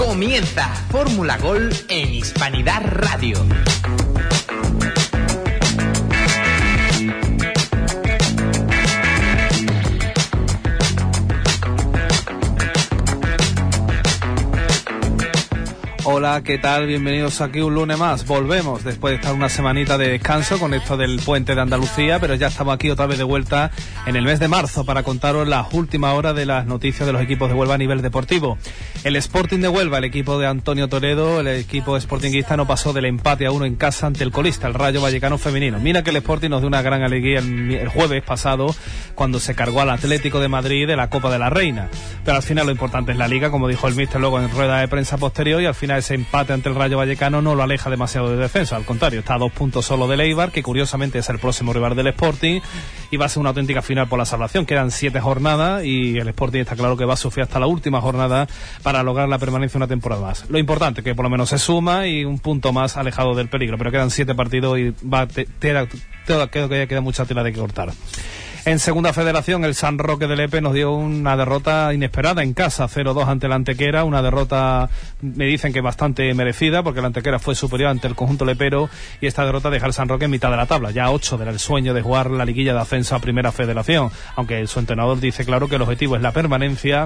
Comienza Fórmula Gol en Hispanidad Radio. Hola, ¿qué tal? Bienvenidos aquí un lunes más. Volvemos después de estar una semanita de descanso con esto del puente de Andalucía, pero ya estamos aquí otra vez de vuelta en el mes de marzo para contaros las últimas horas de las noticias de los equipos de Huelva a nivel deportivo. El Sporting de Huelva, el equipo de Antonio Toledo, el equipo sportinguista no pasó del empate a 1 en casa ante el colista, el Rayo Vallecano femenino. Mira que el Sporting nos dio una gran alegría el jueves pasado cuando se cargó al Atlético de Madrid de la Copa de la Reina. Pero al final lo importante es la Liga, como dijo el míster luego en rueda de prensa posterior, y al final ese empate ante el Rayo Vallecano no lo aleja demasiado de defensa, al contrario, está a 2 puntos solo del Eibar, que curiosamente es el próximo rival del Sporting, y va a ser una auténtica final por la salvación. Quedan 7 jornadas y el Sporting está claro que va a sufrir hasta la última jornada para lograr la permanencia una temporada más. Lo importante que por lo menos se suma y un punto más alejado del peligro, pero quedan 7 partidos y creo que queda mucha tela de que cortar. En segunda federación, el San Roque de Lepe nos dio una derrota inesperada en casa, 0-2 ante la Antequera, una derrota, me dicen que bastante merecida, porque la Antequera fue superior ante el conjunto lepero, y esta derrota deja al San Roque en mitad de la tabla, ya 8 del sueño de jugar la liguilla de ascenso a primera federación, aunque su entrenador dice claro que el objetivo es la permanencia.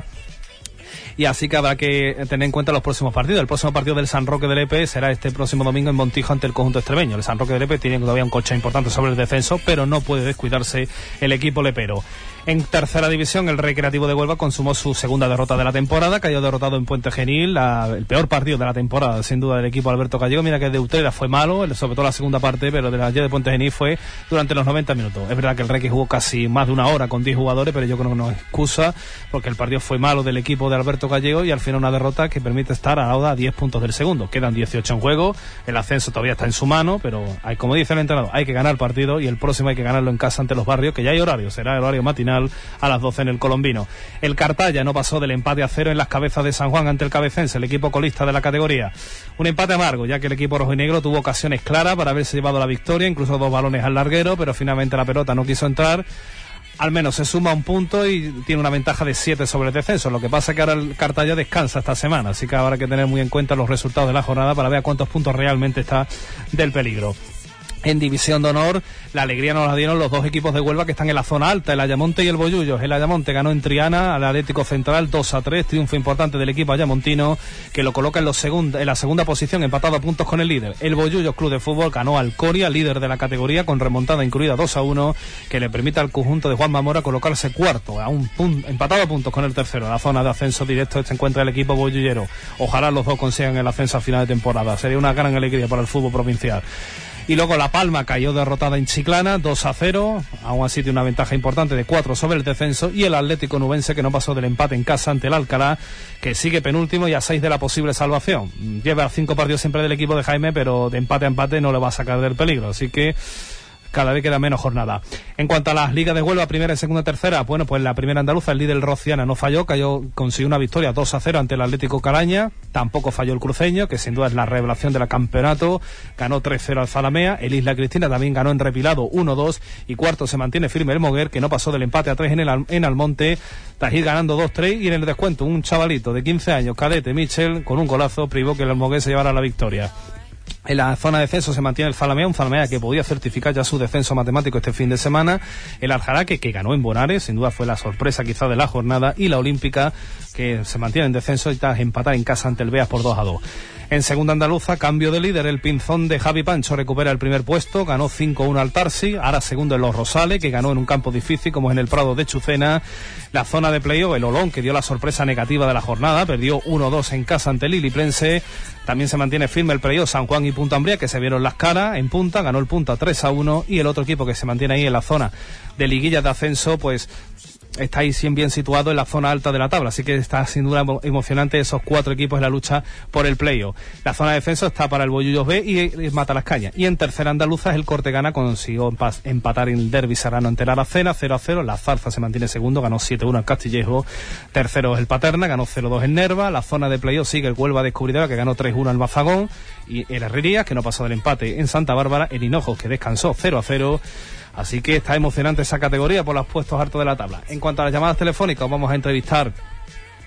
Y así que habrá que tener en cuenta los próximos partidos. El próximo partido del San Roque de Lepe será este próximo domingo en Montijo ante el conjunto extremeño. El San Roque de Lepe tiene todavía un coche importante sobre el descenso, pero no puede descuidarse el equipo lepero. En tercera división, el Recreativo de Huelva consumó su segunda derrota de la temporada, cayó derrotado en Puente Genil, el peor partido de la temporada, sin duda, del equipo Alberto Gallego. Mira que de Utrera fue malo, sobre todo la segunda parte, pero de la de Puente Genil fue durante los 90 minutos. Es verdad que el Requi jugó casi más de una hora con 10 jugadores, pero yo creo que no es excusa, porque el partido fue malo del equipo de Alberto Gallego y al final una derrota que permite estar ahora a 10 puntos del segundo. Quedan 18 en juego, el ascenso todavía está en su mano, pero hay, como dice el entrenador, hay que ganar el partido y el próximo hay que ganarlo en casa ante los Barrios, que ya hay horario, será el horario matinal a las 12 en el Colombino. El Cartaya no pasó del empate a 0 en las cabezas de San Juan ante el Cabecense, el equipo colista de la categoría. Un empate amargo, ya que el equipo rojinegro tuvo ocasiones claras para haberse llevado la victoria, incluso 2 balones al larguero, pero finalmente la pelota no quiso entrar. Al menos se suma un punto y tiene una ventaja de 7 sobre el descenso. Lo que pasa es que ahora el Cartaya descansa esta semana, así que habrá que tener muy en cuenta los resultados de la jornada para ver a cuántos puntos realmente está del peligro. En División de Honor, la alegría nos la dieron los dos equipos de Huelva que están en la zona alta, el Ayamonte y el Bollullos. El Ayamonte ganó en Triana al Atlético Central 2-3, triunfo importante del equipo ayamontino que lo coloca en la segunda posición, empatado a puntos con el líder. El Bollullos Club de Fútbol ganó al Coria, líder de la categoría, con remontada incluida 2-1, que le permite al conjunto de Juan Mamora colocarse cuarto, empatado a puntos con el tercero. En la zona de ascenso directo se encuentra el equipo bollullero. Ojalá los dos consigan el ascenso a final de temporada. Sería una gran alegría para el fútbol provincial. Y luego La Palma cayó derrotada en Chiclana, 2-0, aún así tiene una ventaja importante de 4 sobre el descenso, y el Atlético Nubense que no pasó del empate en casa ante el Alcalá, que sigue penúltimo y a 6 de la posible salvación. Lleva 5 partidos siempre del equipo de Jaime, pero de empate a empate no le va a sacar del peligro, así que cada vez queda menos jornada. En cuanto a las ligas de Huelva, primera, segunda y tercera, bueno, pues la primera andaluza, el líder Rociana no falló, consiguió una victoria 2-0 ante el Atlético Caraña, tampoco falló el cruceño, que sin duda es la revelación del campeonato, ganó 3-0 al Zalamea, el Isla Cristina también ganó en Repilado 1-2, y cuarto se mantiene firme el Moguer, que no pasó del empate a 3 en Almonte, tras ir ganando 2-3, y en el descuento un chavalito de 15 años, cadete Michel, con un golazo, privó que el Moguer se llevara la victoria. En la zona de descenso se mantiene el Zalamea, un Zalamea que podía certificar ya su descenso matemático este fin de semana, el Aljaraque que ganó en Bonares, sin duda fue la sorpresa quizá de la jornada, y la Olímpica que se mantiene en descenso y tras empatar en casa ante el Beas por 2-2. En segunda andaluza, cambio de líder, el Pinzón de Javi Pancho recupera el primer puesto, ganó 5-1 al Tarsi, ahora segundo en Los Rosales, que ganó en un campo difícil como es en el Prado de Chucena. La zona de playoff, el Olón, que dio la sorpresa negativa de la jornada, perdió 1-2 en casa ante el Iliprense. También se mantiene firme el playoff San Juan y Punta Ambría, que se vieron las caras en Punta, ganó el Punta 3-1, y el otro equipo que se mantiene ahí en la zona de liguillas de ascenso, pues está ahí bien situado en la zona alta de la tabla, así que está sin duda emocionante esos 4 equipos en la lucha por el playoff. La zona de descenso está para el Bollullos B y Matalascaña, y en tercera andaluza el Cortegana consiguió empatar en el derbi serrano ante el Aracena 0-0, la Zarza se mantiene segundo, ganó 7-1 al Castillejo, tercero es el Paterna, ganó 0-2 en Nerva, la zona de playoff sigue el Huelva Descubridora, que ganó 3-1 al Mazagón, y el Herrerías, que no pasó del empate en Santa Bárbara, el Hinojos, que descansó 0-0, así que está emocionante esa categoría por los puestos altos de la tabla. En cuanto a las llamadas telefónicas, vamos a entrevistar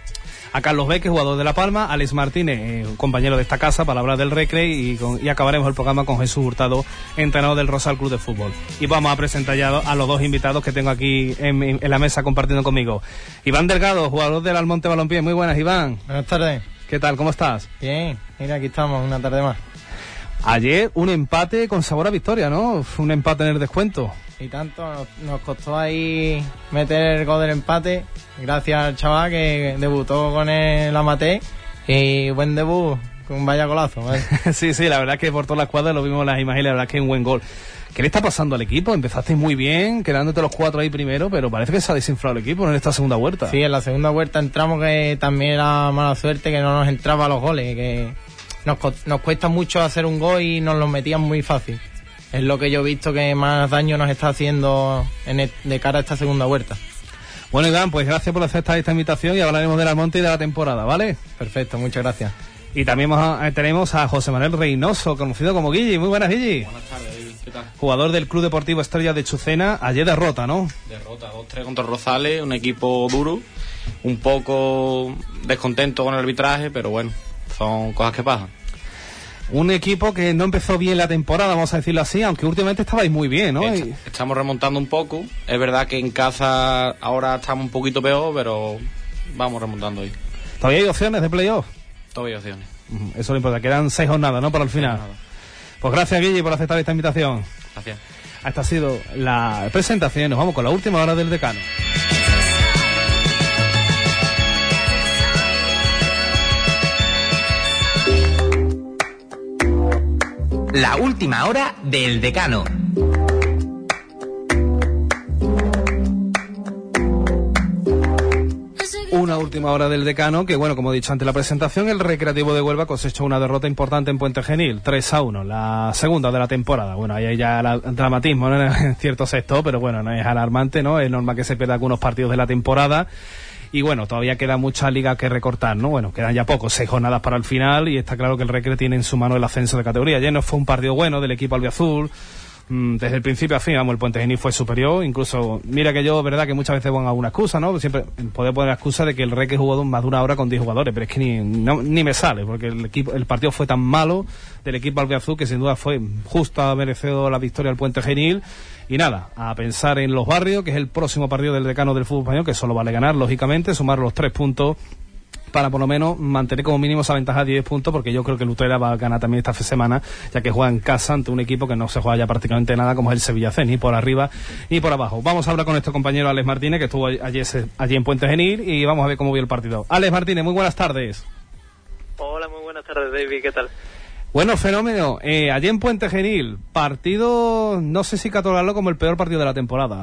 a Carlos Beque, jugador de La Palma, Alex Martínez, compañero de esta casa, para hablar del Recre, y acabaremos el programa con Jesús Hurtado, entrenador del Rosal Club de Fútbol. Y vamos a presentar ya a los dos invitados que tengo aquí en la mesa compartiendo conmigo. Iván Delgado, jugador del Almonte Balompié. Muy buenas, Iván. Buenas tardes. ¿Qué tal? ¿Cómo estás? Bien, mira, aquí estamos, una tarde más. Ayer un empate con sabor a victoria, ¿no? Fue un empate en el descuento. Y tanto, nos costó ahí meter el gol del empate, gracias al chaval que debutó con el Amaté, y buen debut, con vaya golazo, ¿vale? Sí, la verdad es que por todas las cuadras lo vimos en las imágenes, la verdad es que es un buen gol. ¿Qué le está pasando al equipo? Empezasteis muy bien, quedándote los 4 ahí primero, pero parece que se ha desinflado el equipo en esta segunda vuelta. Sí, en la segunda vuelta entramos, que también era mala suerte que no nos entraba los goles, que nos cuesta mucho hacer un gol y nos los metían muy fácil. Es lo que yo he visto que más daño nos está haciendo de cara a esta segunda vuelta. Bueno, Iván, pues gracias por aceptar esta invitación y hablaremos del Almonte y de la temporada, ¿vale? Perfecto, muchas gracias. Y también tenemos a José Manuel Reynoso, conocido como Guille. Muy buenas, Guille. Buenas tardes, David. ¿Qué tal? Jugador del Club Deportivo Estrella de Chucena. Ayer derrota, ¿no? Derrota 2-3 contra Rosales, un equipo duro, un poco descontento con el arbitraje, pero bueno, son cosas que pasan. Un equipo que no empezó bien la temporada, vamos a decirlo así, aunque últimamente estabais muy bien, ¿no? Estamos remontando un poco. Es verdad que en casa ahora estamos un poquito peor, pero vamos remontando hoy. ¿Todavía hay opciones de playoff? Todavía hay opciones. Eso es lo importante, quedan 6 jornadas, ¿no? Para el final. Pues gracias, Guille, por aceptar esta invitación. Gracias. Esta ha sido la presentación. Nos vamos con la última hora del decano. La última hora del decano. Una última hora del decano que, bueno, como he dicho antes la presentación, el Recreativo de Huelva cosechó una derrota importante en Puente Genil, 3-1, la segunda de la temporada. Bueno, ahí hay ya el dramatismo, ¿no? En cierto sector, pero bueno, no es alarmante, ¿no? Es normal que se pierda algunos partidos de la temporada. Y bueno, todavía queda mucha liga que recortar, ¿no? Bueno, quedan ya pocos, 6 jornadas para el final, y está claro que el Recre tiene en su mano el ascenso de categoría. Ayer no fue un partido bueno del equipo albiazul. Desde el principio a fin, vamos, el Puente Genil fue superior. Incluso, mira que yo, verdad que muchas veces pongo alguna excusa, ¿no? Siempre poder poner la excusa de que el Recre jugó más de una hora con 10 jugadores, pero es que ni me sale, porque el partido fue tan malo del equipo albiazul que sin duda fue justo, ha merecido la victoria al Puente Genil. Y nada, a pensar en los barrios, que es el próximo partido del decano del fútbol español, que solo vale ganar, lógicamente, sumar los 3 puntos para por lo menos mantener como mínimo esa ventaja de 10 puntos, porque yo creo que el Utrera va a ganar también esta semana, ya que juega en casa ante un equipo que no se juega ya prácticamente nada, como es el Sevilla C, ni por arriba ni por abajo. Vamos a hablar con nuestro compañero Alex Martínez, que estuvo allí en Puente Genil, y vamos a ver cómo vio el partido. Alex Martínez, muy buenas tardes. Hola, muy buenas tardes, David, ¿qué tal? Bueno, fenómeno. Allí en Puente Genil, partido, no sé si catalogarlo como el peor partido de la temporada.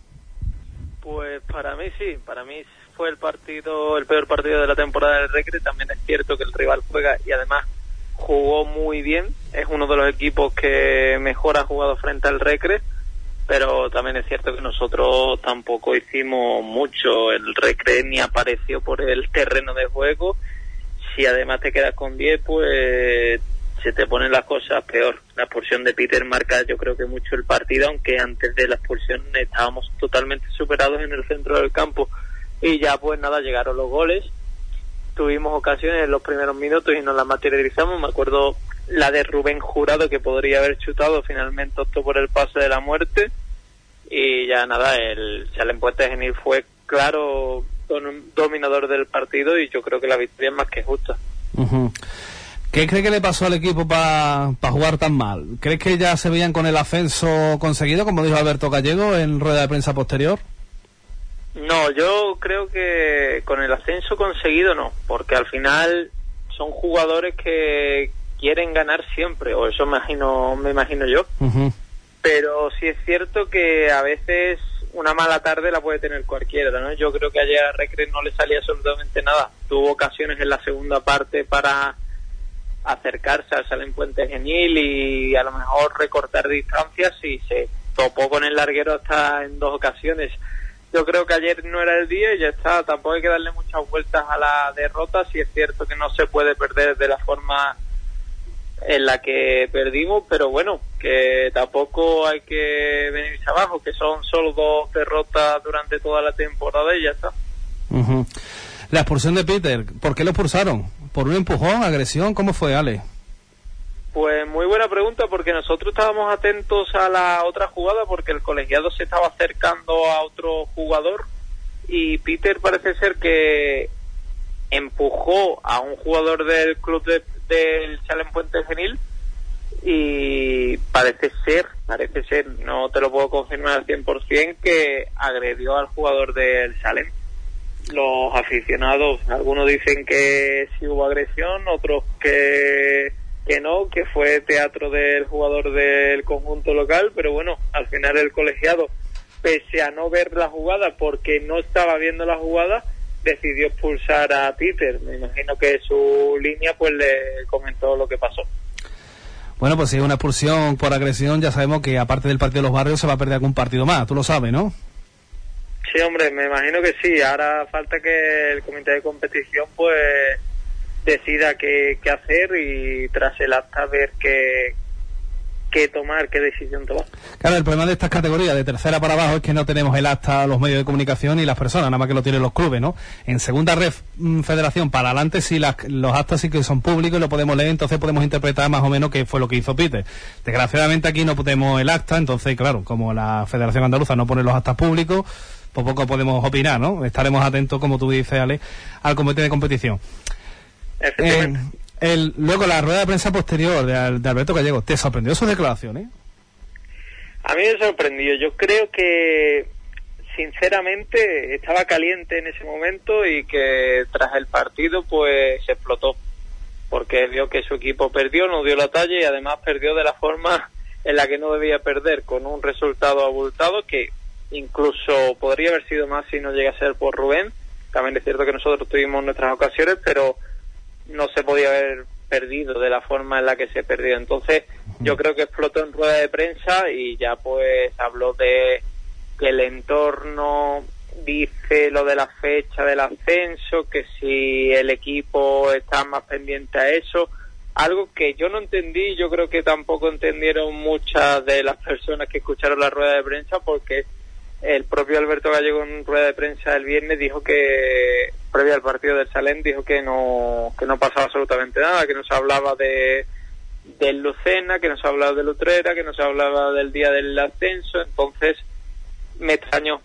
Pues para mí sí, para mí fue el peor partido de la temporada del Recre. También es cierto que el rival juega y además jugó muy bien. Es uno de los equipos que mejor ha jugado frente al Recre, pero también es cierto que nosotros tampoco hicimos mucho. El Recre ni apareció por el terreno de juego. Si además te quedas con 10, pues se te ponen las cosas peor. La expulsión de Peter marca, yo creo que mucho el partido, aunque antes de la expulsión estábamos totalmente superados en el centro del campo. Y ya pues nada, llegaron los goles, tuvimos ocasiones en los primeros minutos y nos las materializamos. Me acuerdo la de Rubén Jurado, que podría haber chutado, finalmente optó por el pase de la muerte. Y ya nada, el Salem Puente Genil fue claro dominador del partido, y yo creo que la victoria es más que justa. Uh-huh. ¿Qué cree que le pasó al equipo para jugar tan mal? ¿Crees que ya se veían con el ascenso conseguido, como dijo Alberto Gallego en rueda de prensa posterior? No, yo creo que con el ascenso conseguido no, porque al final son jugadores que quieren ganar siempre, o eso me imagino yo. Uh-huh. Pero sí es cierto que a veces una mala tarde la puede tener cualquiera, ¿no? Yo creo que ayer a Recre no le salía absolutamente nada. Tuvo ocasiones en la segunda parte para acercarse al Salem Puente Genil y a lo mejor recortar distancias, y se topó con el larguero hasta en 2 ocasiones. Yo creo que ayer no era el día y ya está. Tampoco hay que darle muchas vueltas a la derrota. Sí es cierto que no se puede perder de la forma en la que perdimos, pero bueno, que tampoco hay que venirse abajo, que son solo 2 derrotas durante toda la temporada y ya está. Uh-huh. La expulsión de Peter, ¿por qué lo expulsaron? ¿Por un empujón, agresión? ¿Cómo fue, Ale? Pues muy buena pregunta, porque nosotros estábamos atentos a la otra jugada porque el colegiado se estaba acercando a otro jugador y Peter parece ser que empujó a un jugador del club del Salem Puente Genil y parece ser, no te lo puedo confirmar al 100%, que agredió al jugador del Salem. Los aficionados, algunos dicen que sí hubo agresión, otros que no, que fue teatro del jugador del conjunto local, pero bueno, al final el colegiado, pese a no ver la jugada porque no estaba viendo la jugada, decidió expulsar a Peter. Me imagino que su línea pues le comentó lo que pasó. Bueno, pues si es una expulsión por agresión, ya sabemos que aparte del partido de los barrios se va a perder algún partido más, tú lo sabes, ¿no? Sí, hombre, me imagino que sí. Ahora falta que el comité de competición pues decida qué hacer y tras el acta ver qué tomar, qué decisión tomar. Claro, el problema de estas categorías de tercera para abajo es que no tenemos el acta a los medios de comunicación y las personas, nada más que lo tienen los clubes, ¿no? En segunda federación para adelante sí los actas sí que son públicos y lo podemos leer, entonces podemos interpretar más o menos qué fue lo que hizo Peter. Desgraciadamente aquí no tenemos el acta, entonces claro, como la Federación Andaluza no pone los actas públicos, pues poco podemos opinar, ¿no? Estaremos atentos, como tú dices, Ale, al comité de competición. Luego la rueda de prensa posterior de Alberto Gallego, ¿te sorprendió sus declaraciones? A mí me sorprendió. Yo creo que sinceramente estaba caliente en ese momento y que tras el partido pues se explotó porque vio que su equipo perdió, no dio la talla y además perdió de la forma en la que no debía perder, con un resultado abultado que incluso podría haber sido más si no llega a ser por Rubén. También es cierto que nosotros tuvimos nuestras ocasiones, pero no se podía haber perdido de la forma en la que se perdió. Entonces yo creo que explotó en rueda de prensa y ya pues habló de que el entorno dice lo de la fecha del ascenso, que si el equipo está más pendiente a eso, algo que yo no entendí. Yo creo que tampoco entendieron muchas de las personas que escucharon la rueda de prensa, porque el propio Alberto Gallego en rueda de prensa el viernes dijo que, previo al partido del Salem, dijo que no pasaba absolutamente nada, que no se hablaba del Lucena, que no se hablaba de Utrera, que no se hablaba del día del ascenso. Entonces me extrañó.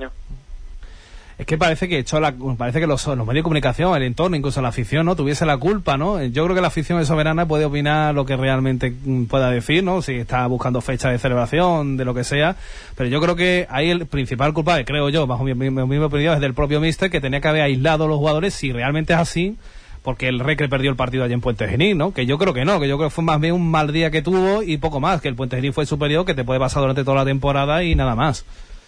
Es que parece que los medios de comunicación, el entorno, incluso la afición, ¿no?, tuviese la culpa, ¿no? Yo creo que la afición es soberana, puede opinar lo que realmente pueda decir, ¿no? Si está buscando fecha de celebración, de lo que sea, pero yo creo que ahí el principal culpable, creo yo, bajo mi opinión, es del propio míster, que tenía que haber aislado a los jugadores, si realmente es así, porque el Recre perdió el partido allí en Puente Genil, ¿no? Que yo creo que no, que yo creo que fue más bien un mal día que tuvo y poco más, que el Puente Genil fue superior, que te puede pasar durante toda la temporada y nada más.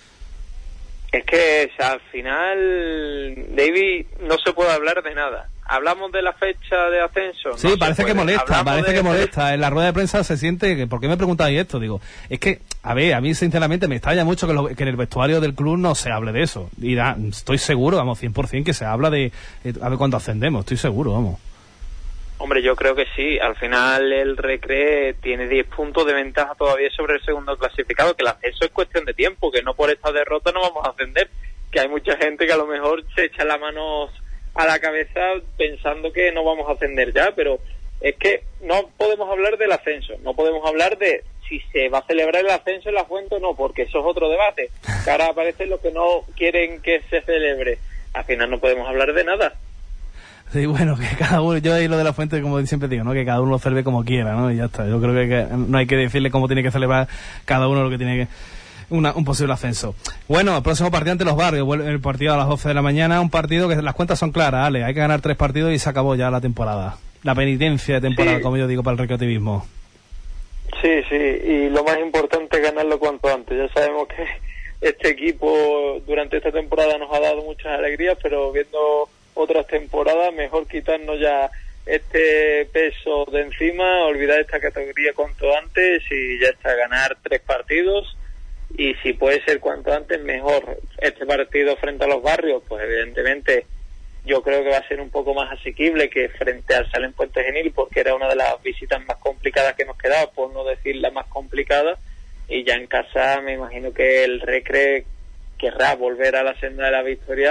Es que al final, David, no se puede hablar de nada. Hablamos de la fecha de ascenso. Sí, parece que molesta. En la rueda de prensa se siente que, ¿por qué me preguntáis esto? Digo, es que, a mí sinceramente me extraña mucho que en el vestuario del club no se hable de eso. Y estoy seguro, 100% que se habla de a ver cuándo ascendemos, estoy seguro, vamos. Hombre, yo creo que sí. Al final el Recre tiene 10 puntos de ventaja todavía sobre el segundo clasificado, que el ascenso es cuestión de tiempo, que no por esta derrota no vamos a ascender, que hay mucha gente que a lo mejor se echa las manos a la cabeza pensando que no vamos a ascender ya, pero es que no podemos hablar del ascenso, no podemos hablar de si se va a celebrar el ascenso en la Fuente o no, porque eso es otro debate, que ahora aparecen los que no quieren que se celebre. Al final no podemos hablar de nada. Sí, bueno, que cada uno, yo ahí lo de la Fuente, como siempre digo, ¿no?, que cada uno lo celebre como quiera, ¿no? Y ya está. Yo creo que no hay que decirle cómo tiene que celebrar cada uno lo que tiene que un posible ascenso. Bueno, el próximo partido ante los barrios, el partido a las 12 de la mañana, un partido que las cuentas son claras, Ale, hay que ganar 3 partidos y se acabó ya la temporada. La penitencia de temporada, sí, como yo digo, para el recreativismo. Sí, y lo más importante es ganarlo cuanto antes. Ya sabemos que este equipo durante esta temporada nos ha dado muchas alegrías, pero viendo otras temporadas, mejor quitarnos ya este peso de encima, olvidar esta categoría cuanto antes y ya está, ganar 3 partidos y si puede ser cuanto antes mejor. Este partido frente a los barrios, pues evidentemente yo creo que va a ser un poco más asequible que frente al Salem Puente Genil, porque era una de las visitas más complicadas que nos quedaba, por no decir la más complicada, y ya en casa me imagino que el Recre querrá volver a la senda de la victoria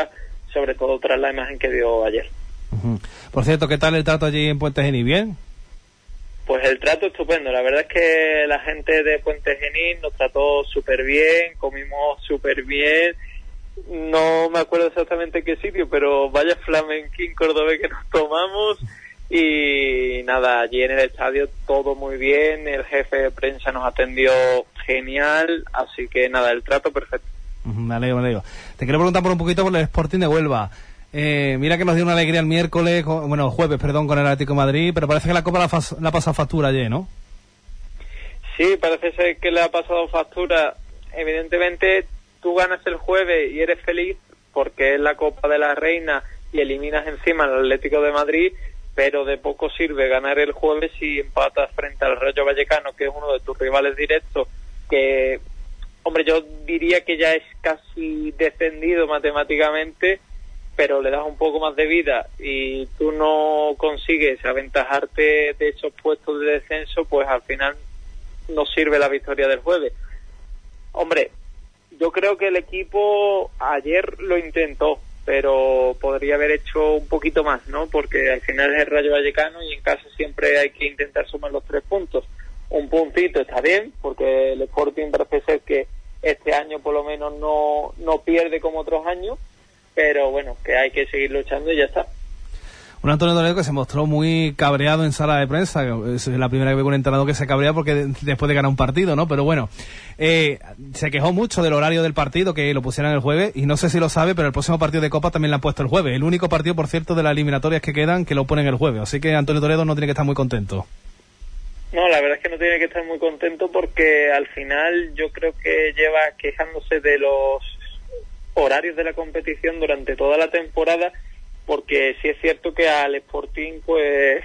sobre todo tras la imagen que dio ayer. Por cierto, ¿qué tal el trato allí en Puente Genil? ¿Bien? Pues el trato estupendo, la verdad es que la gente de Puente Genil nos trató súper bien, comimos súper bien, no me acuerdo exactamente qué sitio, pero vaya flamenquín cordobés que nos tomamos. Y nada, allí en el estadio todo muy bien, el jefe de prensa nos atendió genial, así que nada, el trato perfecto. Me alegro. Te quiero preguntar por un poquito por el Sporting de Huelva. Mira que nos dio una alegría el jueves, con el Atlético de Madrid, pero parece que la Copa la ha pasado factura ayer, ¿no? Sí, parece ser que le ha pasado factura. Evidentemente, tú ganas el jueves y eres feliz porque es la Copa de la Reina y eliminas encima al Atlético de Madrid, pero de poco sirve ganar el jueves si empatas frente al Rayo Vallecano, que es uno de tus rivales directos, que, hombre, yo diría que ya es casi descendido matemáticamente, pero le das un poco más de vida y tú no consigues aventajarte de esos puestos de descenso, pues al final no sirve la victoria del jueves. Hombre, yo creo que el equipo ayer lo intentó, pero podría haber hecho un poquito más, ¿no? Porque al final es el Rayo Vallecano y en casa siempre hay que intentar sumar los 3 puntos. Un puntito está bien, porque el Sporting parece ser que este año por lo menos no pierde como otros años, pero bueno, que hay que seguir luchando y ya está. Un Antonio Toledo que se mostró muy cabreado en sala de prensa, es la primera vez que veo un entrenador que se cabrea porque después de ganar un partido, ¿no? Pero bueno, se quejó mucho del horario del partido, que lo pusieran el jueves, y no sé si lo sabe, pero el próximo partido de Copa también lo han puesto el jueves. El único partido, por cierto, de las eliminatorias que quedan que lo ponen el jueves, así que Antonio Toledo no tiene que estar muy contento. No, la verdad es que no tiene que estar muy contento porque al final yo creo que lleva quejándose de los horarios de la competición durante toda la temporada, porque sí es cierto que al Sporting pues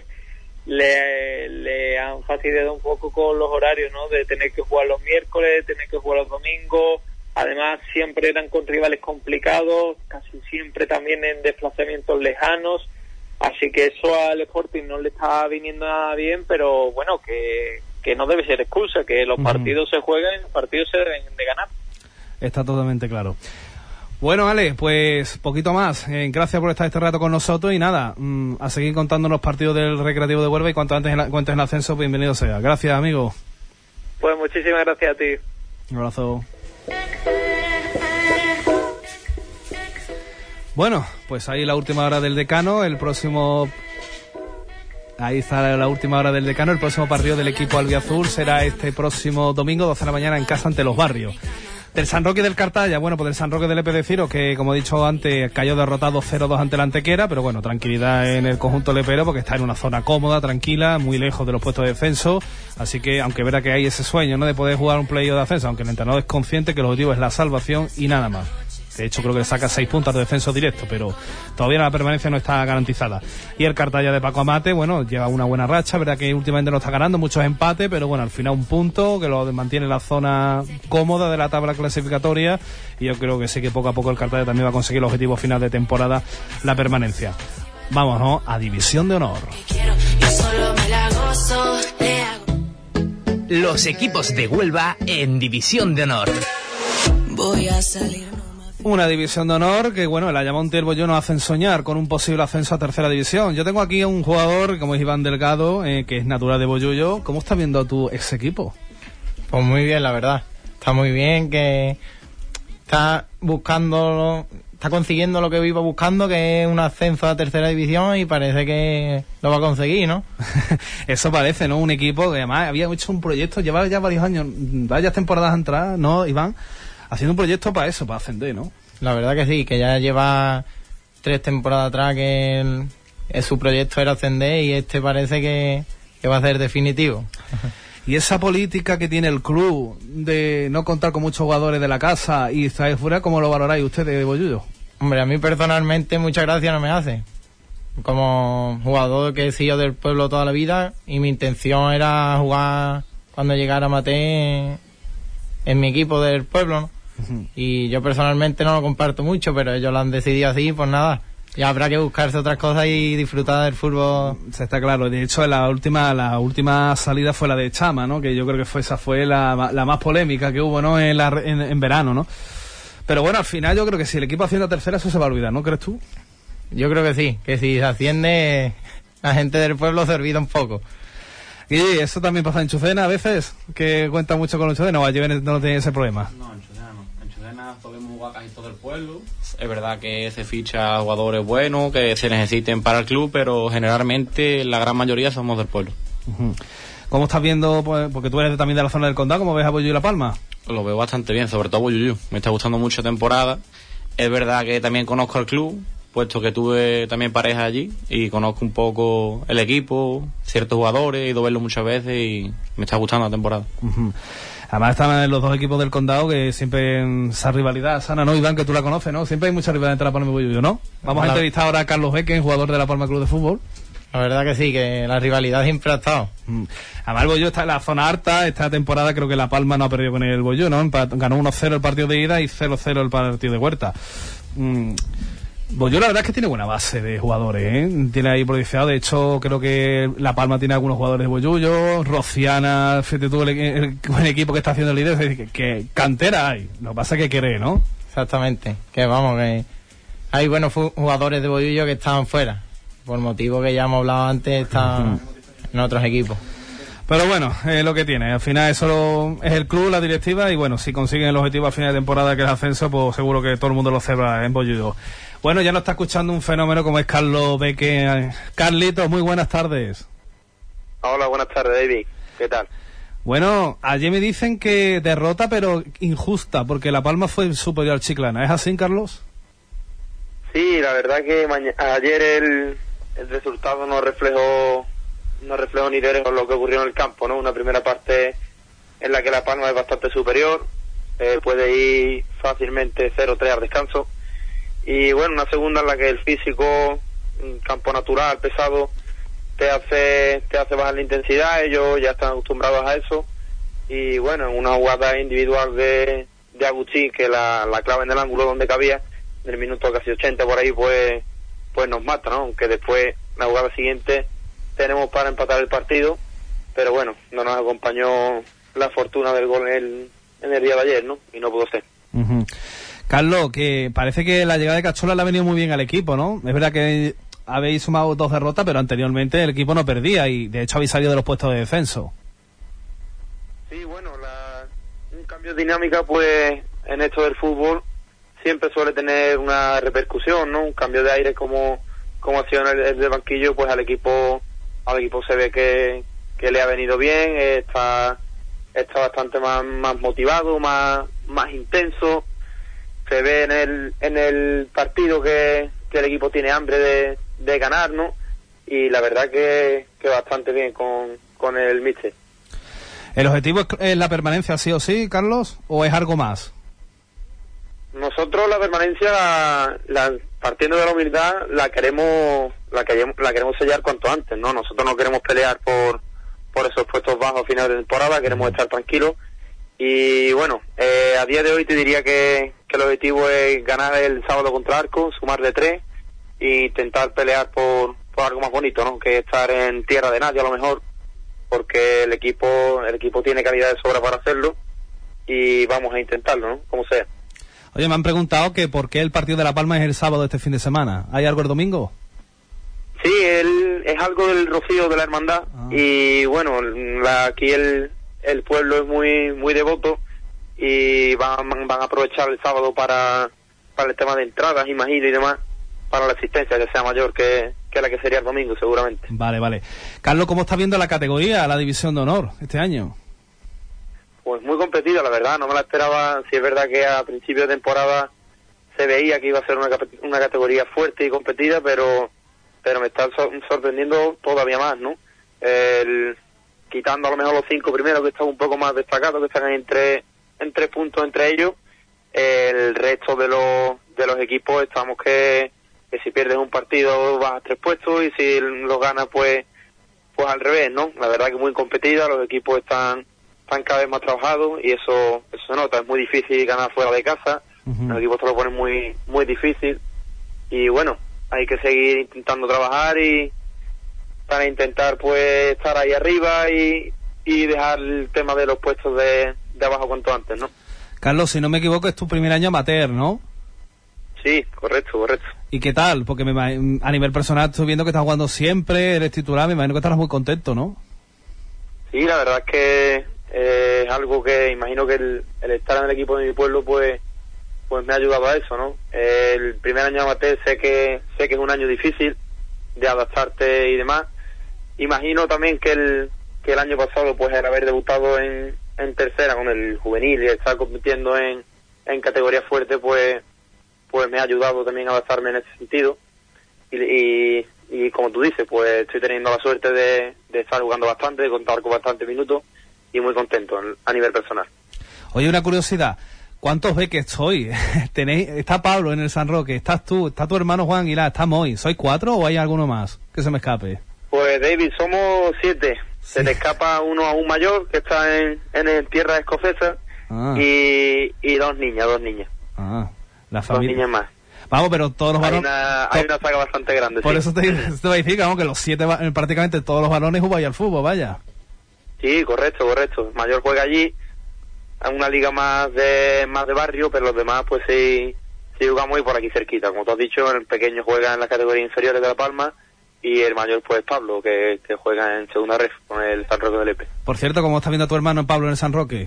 le han fastidiado un poco con los horarios, ¿no? De tener que jugar los miércoles, tener que jugar los domingos. Además siempre eran con rivales complicados, casi siempre también en desplazamientos lejanos, así que eso al Sporting no le está viniendo nada bien, pero bueno, que no debe ser excusa, que los partidos se juegan y los partidos se deben de ganar. Está totalmente claro. Bueno, Ale, pues poquito más. Gracias por estar este rato con nosotros y nada, a seguir contando los partidos del Recreativo de Huelva y cuanto antes cuentes en ascenso, bienvenido sea. Gracias, amigo. Pues muchísimas gracias a ti. Un abrazo. Bueno, pues ahí la última hora del decano, ahí está la última hora del decano, el próximo partido del equipo albiazul será este próximo domingo, 12 de la mañana en casa ante Los Barrios. Del San Roque del Cartaya, bueno, pues del San Roque del Epe de Ciro, que como he dicho antes, cayó derrotado 0-2 ante la Antequera, pero bueno, tranquilidad en el conjunto lepero, porque está en una zona cómoda, tranquila, muy lejos de los puestos de descenso, así que aunque verá que hay ese sueño, ¿no?, de poder jugar un playoff de ascenso, aunque el entrenador es consciente que el objetivo es la salvación y nada más. De hecho, creo que le saca 6 puntos de descenso directo, pero todavía la permanencia no está garantizada. Y el Cartaya de Paco Amate, bueno, lleva una buena racha, verdad que últimamente no está ganando, muchos empates, pero bueno, al final un punto que lo mantiene en la zona cómoda de la tabla clasificatoria, y yo creo que sí que poco a poco el Cartaya también va a conseguir el objetivo final de temporada, la permanencia. Vámonos a División de Honor. Los equipos de Huelva en División de Honor. Voy a salir. Una división de honor que, bueno, el Ayamonte y el Bolló nos hacen soñar con un posible ascenso a tercera división. Yo tengo aquí a un jugador, como es Iván Delgado, que es natural de Bollullo. ¿Cómo estás viendo tu ex equipo? Pues muy bien, la verdad. Está muy bien, que está consiguiendo lo que iba buscando, que es un ascenso a tercera división, y parece que lo va a conseguir, ¿no? Eso parece, ¿no? Un equipo que además había hecho un proyecto, llevaba ya varios años, varias temporadas atrás, ¿no, Iván? Haciendo un proyecto para eso, para ascender, ¿no? La verdad que sí, que ya lleva 3 temporadas atrás que su proyecto era ascender, y este parece que va a ser definitivo. Y esa política que tiene el club de no contar con muchos jugadores de la casa y estar fuera, ¿cómo lo valoráis ustedes de Bollullo? Hombre, a mí personalmente muchas gracias no me hace. Como jugador que he sido del pueblo toda la vida, y mi intención era jugar cuando llegara a Mate en mi equipo del pueblo, ¿no? Y yo personalmente no lo comparto mucho, pero ellos lo han decidido así, pues nada, ya habrá que buscarse otras cosas y disfrutar del fútbol. Se está claro. De hecho, la última salida fue la de Chama, ¿no? Que yo creo que esa fue la más polémica que hubo, ¿no? En verano, ¿no? Pero bueno, al final yo creo que si el equipo asciende a tercera, eso se va a olvidar, ¿no crees tú? Yo creo que sí, que si se asciende, la gente del pueblo se olvida un poco. Y eso también pasa en Chucena a veces, que cuenta mucho con los Chucena, o allí no tiene ese problema. No, en Chucena no. En Chucena podemos jugar casi todo el pueblo. Es verdad que se ficha jugadores buenos, que se necesiten para el club, pero generalmente la gran mayoría somos del pueblo. Uh-huh. ¿Cómo estás viendo, pues, porque tú eres también de la zona del condado, cómo ves a Bollullo y La Palma? Lo veo bastante bien, sobre todo Bollullo. Me está gustando mucho la temporada. Es verdad que también conozco el club, puesto que tuve también pareja allí y conozco un poco el equipo, ciertos jugadores, he ido a verlo muchas veces y me está gustando la temporada. Uh-huh. Además están los dos equipos del condado que siempre en esa rivalidad sana, ¿no, Iván? Que tú la conoces, ¿no? Siempre hay mucha rivalidad entre La Palma y Bollullo, ¿no? Vamos a entrevistar ahora a Carlos Beque, jugador de La Palma Club de Fútbol. La verdad que sí, que la rivalidad siempre ha estado. Además el Bollullo está en la zona alta, esta temporada creo que La Palma no ha perdido con el Bollullo, ¿no? Ganó 1-0 el partido de ida y 0-0 el partido de vuelta. Bollullo la verdad es que tiene buena base de jugadores, ¿eh? Tiene ahí proyectado, de hecho creo que La Palma tiene algunos jugadores de Bollullo, Rociana, fíjate tú el buen equipo que está haciendo el líder, es decir, que cantera hay, lo que pasa es que quiere, ¿no? Exactamente, que vamos, que hay buenos jugadores de Bollullo que estaban fuera, por motivo que ya hemos hablado antes, están en otros equipos. Pero bueno, es lo que tiene. Al final eso es el club, la directiva, y bueno, si consiguen el objetivo al final de temporada, que es el ascenso, pues seguro que todo el mundo lo celebra en Bollullo. Bueno, ya nos está escuchando un fenómeno como es Carlos Beque. Carlitos, muy buenas tardes. Hola, buenas tardes, David. ¿Qué tal? Bueno, ayer me dicen que derrota, pero injusta, porque La Palma fue superior al Chiclana. ¿Es así, Carlos? Sí, la verdad que ayer el resultado no reflejó ni de lo que ocurrió en el campo, ¿no? Una primera parte en la que La Palma es bastante superior, puede ir fácilmente 0-3 al descanso, y bueno, una segunda en la que el físico, un campo natural, pesado, te hace bajar la intensidad. Ellos ya están acostumbrados a eso, y bueno, en una jugada individual de Agustín, que la clava en el ángulo donde cabía, en el minuto casi 80 por ahí, pues nos mata, ¿no? Aunque después, la jugada siguiente, tenemos para empatar el partido, pero bueno, no nos acompañó la fortuna del gol en el día de ayer, ¿no? Y no pudo ser. Uh-huh. Carlos, que parece que la llegada de Cachola le ha venido muy bien al equipo, ¿no? Es verdad que habéis sumado 2 derrotas, pero anteriormente el equipo no perdía y de hecho habéis salido de los puestos de descenso. Sí, bueno, un cambio de dinámica, pues en esto del fútbol siempre suele tener una repercusión, ¿no? Un cambio de aire como ha sido en el banquillo, pues al equipo se ve que le ha venido bien, está bastante más motivado, más intenso. Se ve en el partido que el equipo tiene hambre de ganar, ¿no? Y la verdad que bastante bien con el míster. ¿El objetivo es la permanencia sí o sí, Carlos, o es algo más? Nosotros la permanencia, partiendo de la humildad, la queremos sellar cuanto antes, ¿no? Nosotros no queremos pelear por esos puestos bajos a final de temporada, queremos estar tranquilos. Y bueno, a día de hoy te diría que el objetivo es ganar el sábado contra Arco, sumar de 3 e intentar pelear por algo más bonito, ¿no? Que estar en tierra de nadie a lo mejor, porque el equipo tiene calidad de sobra para hacerlo y vamos a intentarlo, ¿no? Como sea. Oye, me han preguntado que por qué el partido de La Palma es el sábado de este fin de semana. ¿Hay algo el domingo? Sí, es algo del rocío de la hermandad. Y bueno, aquí el pueblo es muy devoto y van a aprovechar el sábado para el tema de entradas, imagino, y demás, para la asistencia que sea mayor que la que sería el domingo, seguramente. Vale. Carlos, ¿cómo estás viendo la categoría, la división de honor este año? Pues muy competida, la verdad, no me la esperaba. Si es verdad que a principio de temporada se veía que iba a ser una categoría fuerte y competida, pero me está sorprendiendo todavía más, ¿no? Quitando a lo mejor los 5 primeros, que están un poco más destacados, que están en 3 puntos entre ellos, el resto de los equipos estamos que si pierdes un partido vas a 3 puestos y si los ganas pues al revés, ¿no? La verdad que muy competida, los equipos están cada vez más trabajados y eso se nota. Es muy difícil ganar fuera de casa. Uh-huh. Los equipos te lo ponen muy difícil y bueno, hay que seguir intentando trabajar y para intentar pues estar ahí arriba y dejar el tema de los puestos de abajo cuanto antes, ¿no? Carlos, si no me equivoco, es tu primer año amateur, ¿no? Sí, correcto. ¿Y qué tal? Porque a nivel personal estoy viendo que estás jugando siempre, eres titular, me imagino que estarás muy contento, ¿no? Sí, la verdad es que es algo que imagino que el estar en el equipo de mi pueblo pues me ha ayudado a eso, ¿no? El primer año amateur sé que es un año difícil de adaptarte y demás. Imagino también que el año pasado pues el haber debutado en tercera con el juvenil y estar compitiendo en categoría fuerte pues me ha ayudado también a adaptarme en ese sentido y como tú dices, pues estoy teniendo la suerte de estar jugando bastante, de contar con bastantes minutos y muy contento a nivel personal. Oye, una curiosidad, ¿cuántos beques sois? Está Pablo en el San Roque, estás tú, está tu hermano Juan Aguilar, está Moy, ¿sois 4 o hay alguno más que se me escape? Pues David, somos 7, sí. Se te escapa uno aún mayor que está en tierra escocesa y dos niñas. La familia. 2 niñas más. Vamos, pero todos los varones... Hay una saga bastante grande, por sí. eso te voy a decir que los 7, prácticamente todos los varones jugáis al fútbol, vaya. Sí, correcto. El mayor juega allí, en una liga más de barrio, pero los demás pues sí jugamos por aquí cerquita. Como tú has dicho, el pequeño juega en las categorías inferiores de La Palma y el mayor pues Pablo, que juega en segunda ref con el San Roque de Lepe. Por cierto, ¿cómo está viendo a tu hermano Pablo en el San Roque?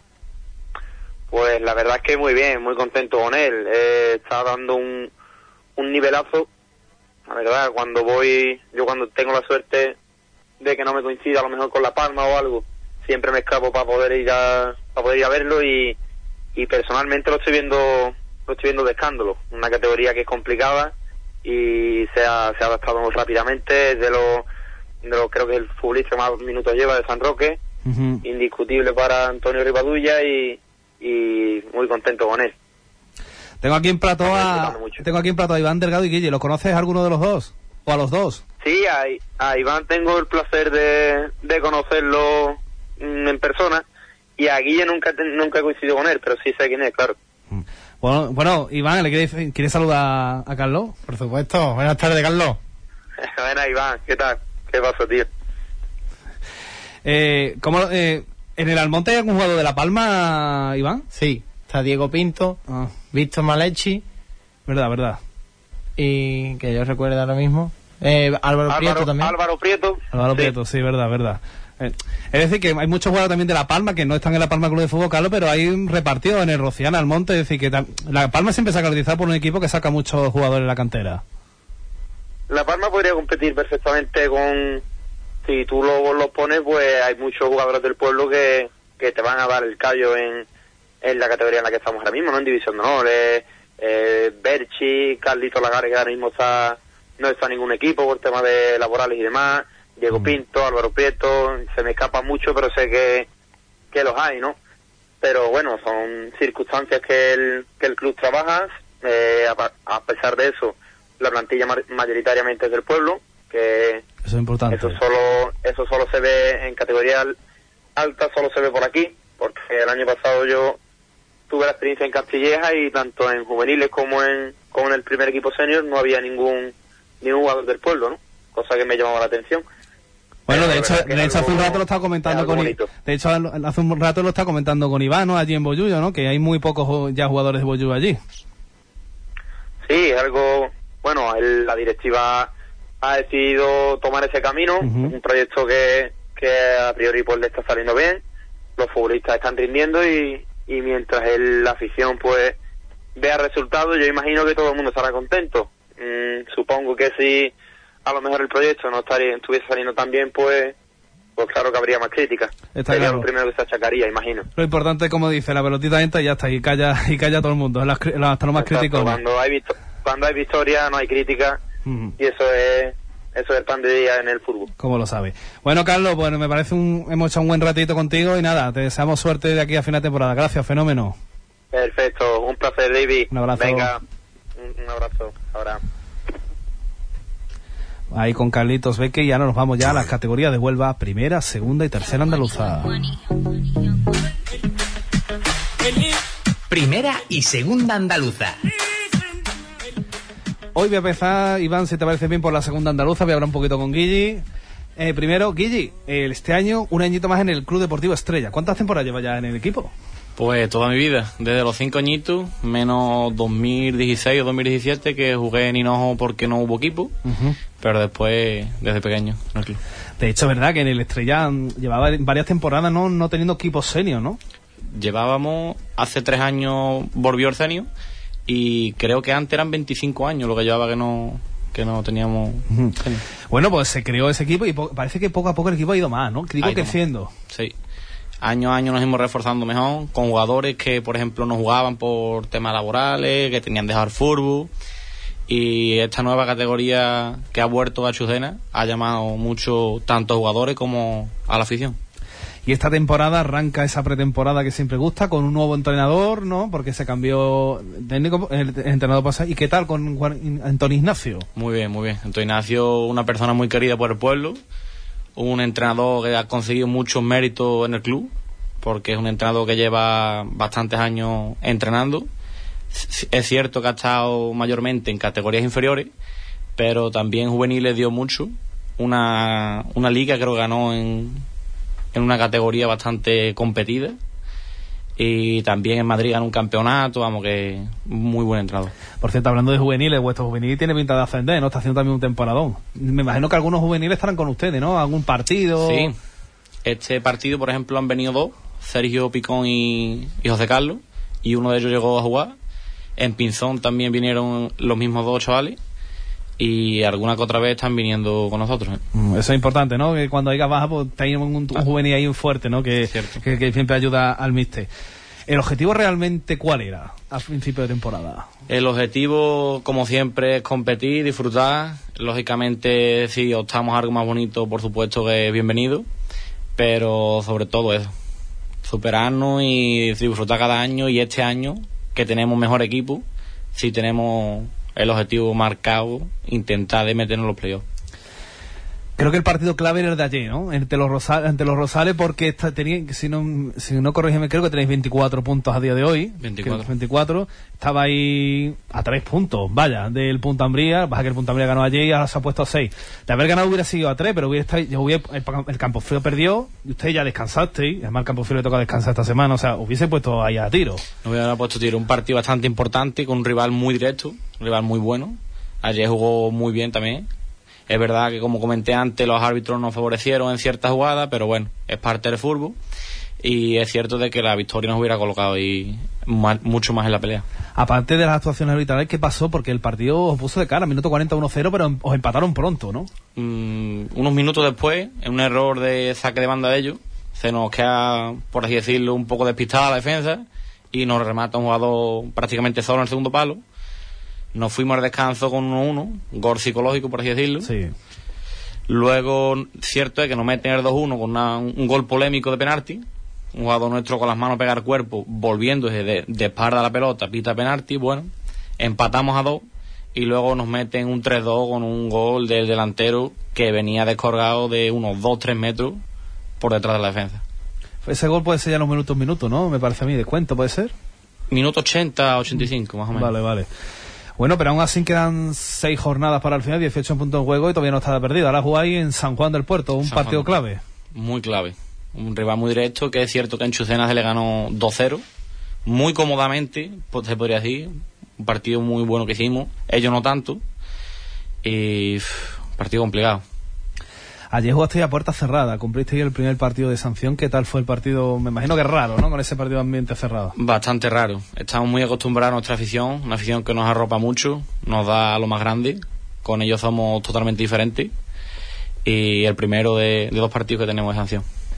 Pues la verdad es que muy bien, muy contento con él. Está dando un nivelazo. La verdad, cuando tengo la suerte de que no me coincida a lo mejor con La Palma o algo, siempre me escapo para poder ir a verlo y personalmente lo estoy viendo de escándalo. Una categoría que es complicada y se ha adaptado muy rápidamente. Es de los creo que el futbolista que más minutos lleva de San Roque, indiscutible para Antonio Rivadulla y muy contento con él. Tengo aquí en plato a Iván Delgado y Guille. ¿Lo conoces a alguno de los dos? ¿O a los dos? Sí, a Iván tengo el placer de conocerlo en persona y a Guille nunca he coincidido con él, pero sí sé quién es, claro. Bueno, Iván, ¿le quieres saludar a Carlos? Por supuesto. Buenas tardes, Carlos. Buenas, Iván. ¿Qué tal? ¿Qué pasa, tío? ¿En el Almonte hay algún jugador de La Palma, Iván? Sí, está Diego Pinto, Víctor Malechi. Verdad. Y que yo recuerdo ahora mismo. Álvaro Prieto también. Álvaro Prieto, sí, verdad. Es decir, que hay muchos jugadores también de La Palma que no están en La Palma Club de Fútbol, Carlos, pero hay repartidos en el Rociana, Almonte. Es decir, que La Palma siempre se ha caracterizado por un equipo que saca muchos jugadores en la cantera. La Palma podría competir perfectamente con... Si tú lo pones, pues hay muchos jugadores del pueblo que te van a dar el callo en la categoría en la que estamos ahora mismo, ¿no? En División de Honor. Berchi, Carlito Lagares, que ahora mismo no está en ningún equipo por temas de laborales y demás. Diego Pinto, Álvaro Prieto, se me escapa mucho, pero sé que los hay, ¿no? Pero bueno, son circunstancias que el club trabaja. A pesar de eso, la plantilla mayoritariamente es del pueblo, que eso es importante. Eso solo se ve en categoría alta, solo se ve por aquí, porque el año pasado yo tuve la experiencia en Castilleja y tanto en juveniles como en el primer equipo senior no había ningún jugador del pueblo, ¿no? Cosa que me llamaba la atención. Bueno, de hecho hace un rato lo estaba comentando hace un rato lo está comentando con Iván, ¿no? Allí en Bollullo, ¿no? Que hay muy pocos ya jugadores de Bollullo allí. Sí, es algo... Bueno, la directiva ha decidido tomar ese camino, un proyecto que a priori pues le está saliendo bien, los futbolistas están rindiendo y mientras la afición pues vea resultados, yo imagino que todo el mundo estará contento. Supongo que si a lo mejor el proyecto no estuviese saliendo tan bien, pues claro que habría más críticas. Sería lo primero que se achacaría, imagino. Lo importante es, como dice, la pelotita entra y ya está, y calla todo el mundo, hasta lo más crítico. Cuando hay victoria no hay crítica, y eso es el pan de día en el fútbol. ¿Cómo lo sabe? Bueno, Carlos, me parece hemos hecho un buen ratito contigo y nada, te deseamos suerte de aquí a final de temporada. Gracias, fenómeno. Perfecto, un placer, David. Un abrazo. Venga, un abrazo. Ahora. Ahí con Carlitos Beque y ya nos vamos ya a las categorías de Huelva, primera, segunda y tercera andaluza. Primera y segunda andaluza. Hoy voy a empezar, Iván, si te parece bien, por la segunda andaluza. Voy a hablar un poquito con Guille. Primero, Guille, este año un añito más en el Club Deportivo Estrella. ¿Cuántas temporadas lleva ya en el equipo? Pues toda mi vida, desde los 5 añitos, menos 2016 o 2017, que jugué en Hinojo porque no hubo equipo, pero después, desde pequeño, en el club. De hecho, verdad que en el Estrella llevaba varias temporadas no teniendo equipo senior, ¿no? Llevábamos, hace 3 años volvió el senior, y creo que antes eran 25 años lo que llevaba que no teníamos senior. Bueno, pues se creó ese equipo y parece que poco a poco el equipo ha ido más, ¿no? Digo, creciendo. Sí. Año a año nos hemos reforzando mejor, con jugadores que, por ejemplo, no jugaban por temas laborales, que tenían que dejar fútbol. Y esta nueva categoría que ha vuelto a Chucena ha llamado mucho tanto a jugadores como a la afición. Y esta temporada arranca esa pretemporada que siempre gusta, con un nuevo entrenador, ¿no? Porque se cambió técnico, el entrenador pasado. ¿Y qué tal con Antonio Ignacio? Muy bien, muy bien. Antonio Ignacio, una persona muy querida por el pueblo, un entrenador que ha conseguido muchos méritos en el club, porque es un entrenador que lleva bastantes años entrenando. Es cierto que ha estado mayormente en categorías inferiores, pero también juveniles dio mucho. Una liga creo que ganó en una categoría bastante competida, y también en Madrid ganó un campeonato, vamos, que muy buen entrenador. Por cierto, hablando de juveniles, vuestro juvenil tiene pinta de ascender, ¿no? Está haciendo también un temporadón. Me imagino que algunos juveniles estarán con ustedes, ¿no? ¿Algún partido? Sí, este partido, por ejemplo, han venido 2, Sergio Picón y José Carlos, y uno de ellos llegó a jugar. En Pinzón también vinieron los mismos 2 chavales, y alguna que otra vez están viniendo con nosotros. Eso es importante, ¿no? Que cuando haya baja, pues tenemos un juvenil ahí fuerte, ¿no? Que siempre ayuda al míster. ¿El objetivo realmente cuál era al principio de temporada? El objetivo, como siempre, es competir, disfrutar. Lógicamente, si optamos a algo más bonito, por supuesto que es bienvenido, pero sobre todo eso, superarnos y disfrutar cada año. Y este año, que tenemos mejor equipo, si tenemos el objetivo marcado, intentar de meternos en los playoffs. Creo que el partido clave era el de ayer, ¿no? Ante los Rosales, porque si no corrígeme, creo que tenéis 24 puntos a día de hoy. 24. Estaba ahí a 3 puntos, vaya, del Punta Ambría. Pasa que el Punta Ambría ganó ayer y ahora se ha puesto a 6. De haber ganado hubiera sido a 3, pero el Campofrío perdió y usted ya descansasteis. Además, al Campofrío le toca descansar esta semana, o sea, hubiese puesto ahí a tiro. No hubiera puesto tiro. Un partido bastante importante, con un rival muy directo, un rival muy bueno. Ayer jugó muy bien también. Es verdad que, como comenté antes, los árbitros nos favorecieron en ciertas jugadas, pero bueno, es parte del fútbol, y es cierto de que la victoria nos hubiera colocado y mucho más en la pelea. Aparte de las actuaciones arbitrales, ¿qué pasó? Porque el partido os puso de cara, minuto 40, 1-0, pero os empataron pronto, ¿no? Unos minutos después, en un error de saque de banda de ellos, se nos queda, por así decirlo, un poco despistada la defensa, y nos remata un jugador prácticamente solo en el segundo palo. Nos fuimos al descanso con 1-1, gol psicológico, por así decirlo. Sí. Luego, cierto es que nos meten el 2-1 con un gol polémico de penalti. Un jugador nuestro con las manos pega al cuerpo, volviéndose de espalda a la pelota, pita penalti. Bueno, empatamos a 2, y luego nos meten un 3-2 con un gol del delantero que venía descolgado de unos 2-3 metros por detrás de la defensa. Ese gol puede ser ya en los minutos, ¿no? Me parece a mí, descuento, ¿puede ser? Minuto 80, 85, más o menos. Vale. Bueno, pero aún así quedan 6 jornadas para el final, 18 puntos en juego y todavía no está perdido. Ahora jugáis en San Juan del Puerto, un partido clave. Muy clave. Un rival muy directo, que es cierto que en Chucena se le ganó 2-0. Muy cómodamente, pues se podría decir. Un partido muy bueno que hicimos. Ellos no tanto. Y un partido complicado. Ayer jugasteis a puerta cerrada, cumplisteis el primer partido de sanción. ¿Qué tal fue el partido? Me imagino que es raro, ¿no? Con ese partido de ambiente cerrado. Bastante raro. Estamos muy acostumbrados a nuestra afición, una afición que nos arropa mucho, nos da lo más grande. Con ellos somos totalmente diferentes. Y el primero de 2 partidos que tenemos de sanción.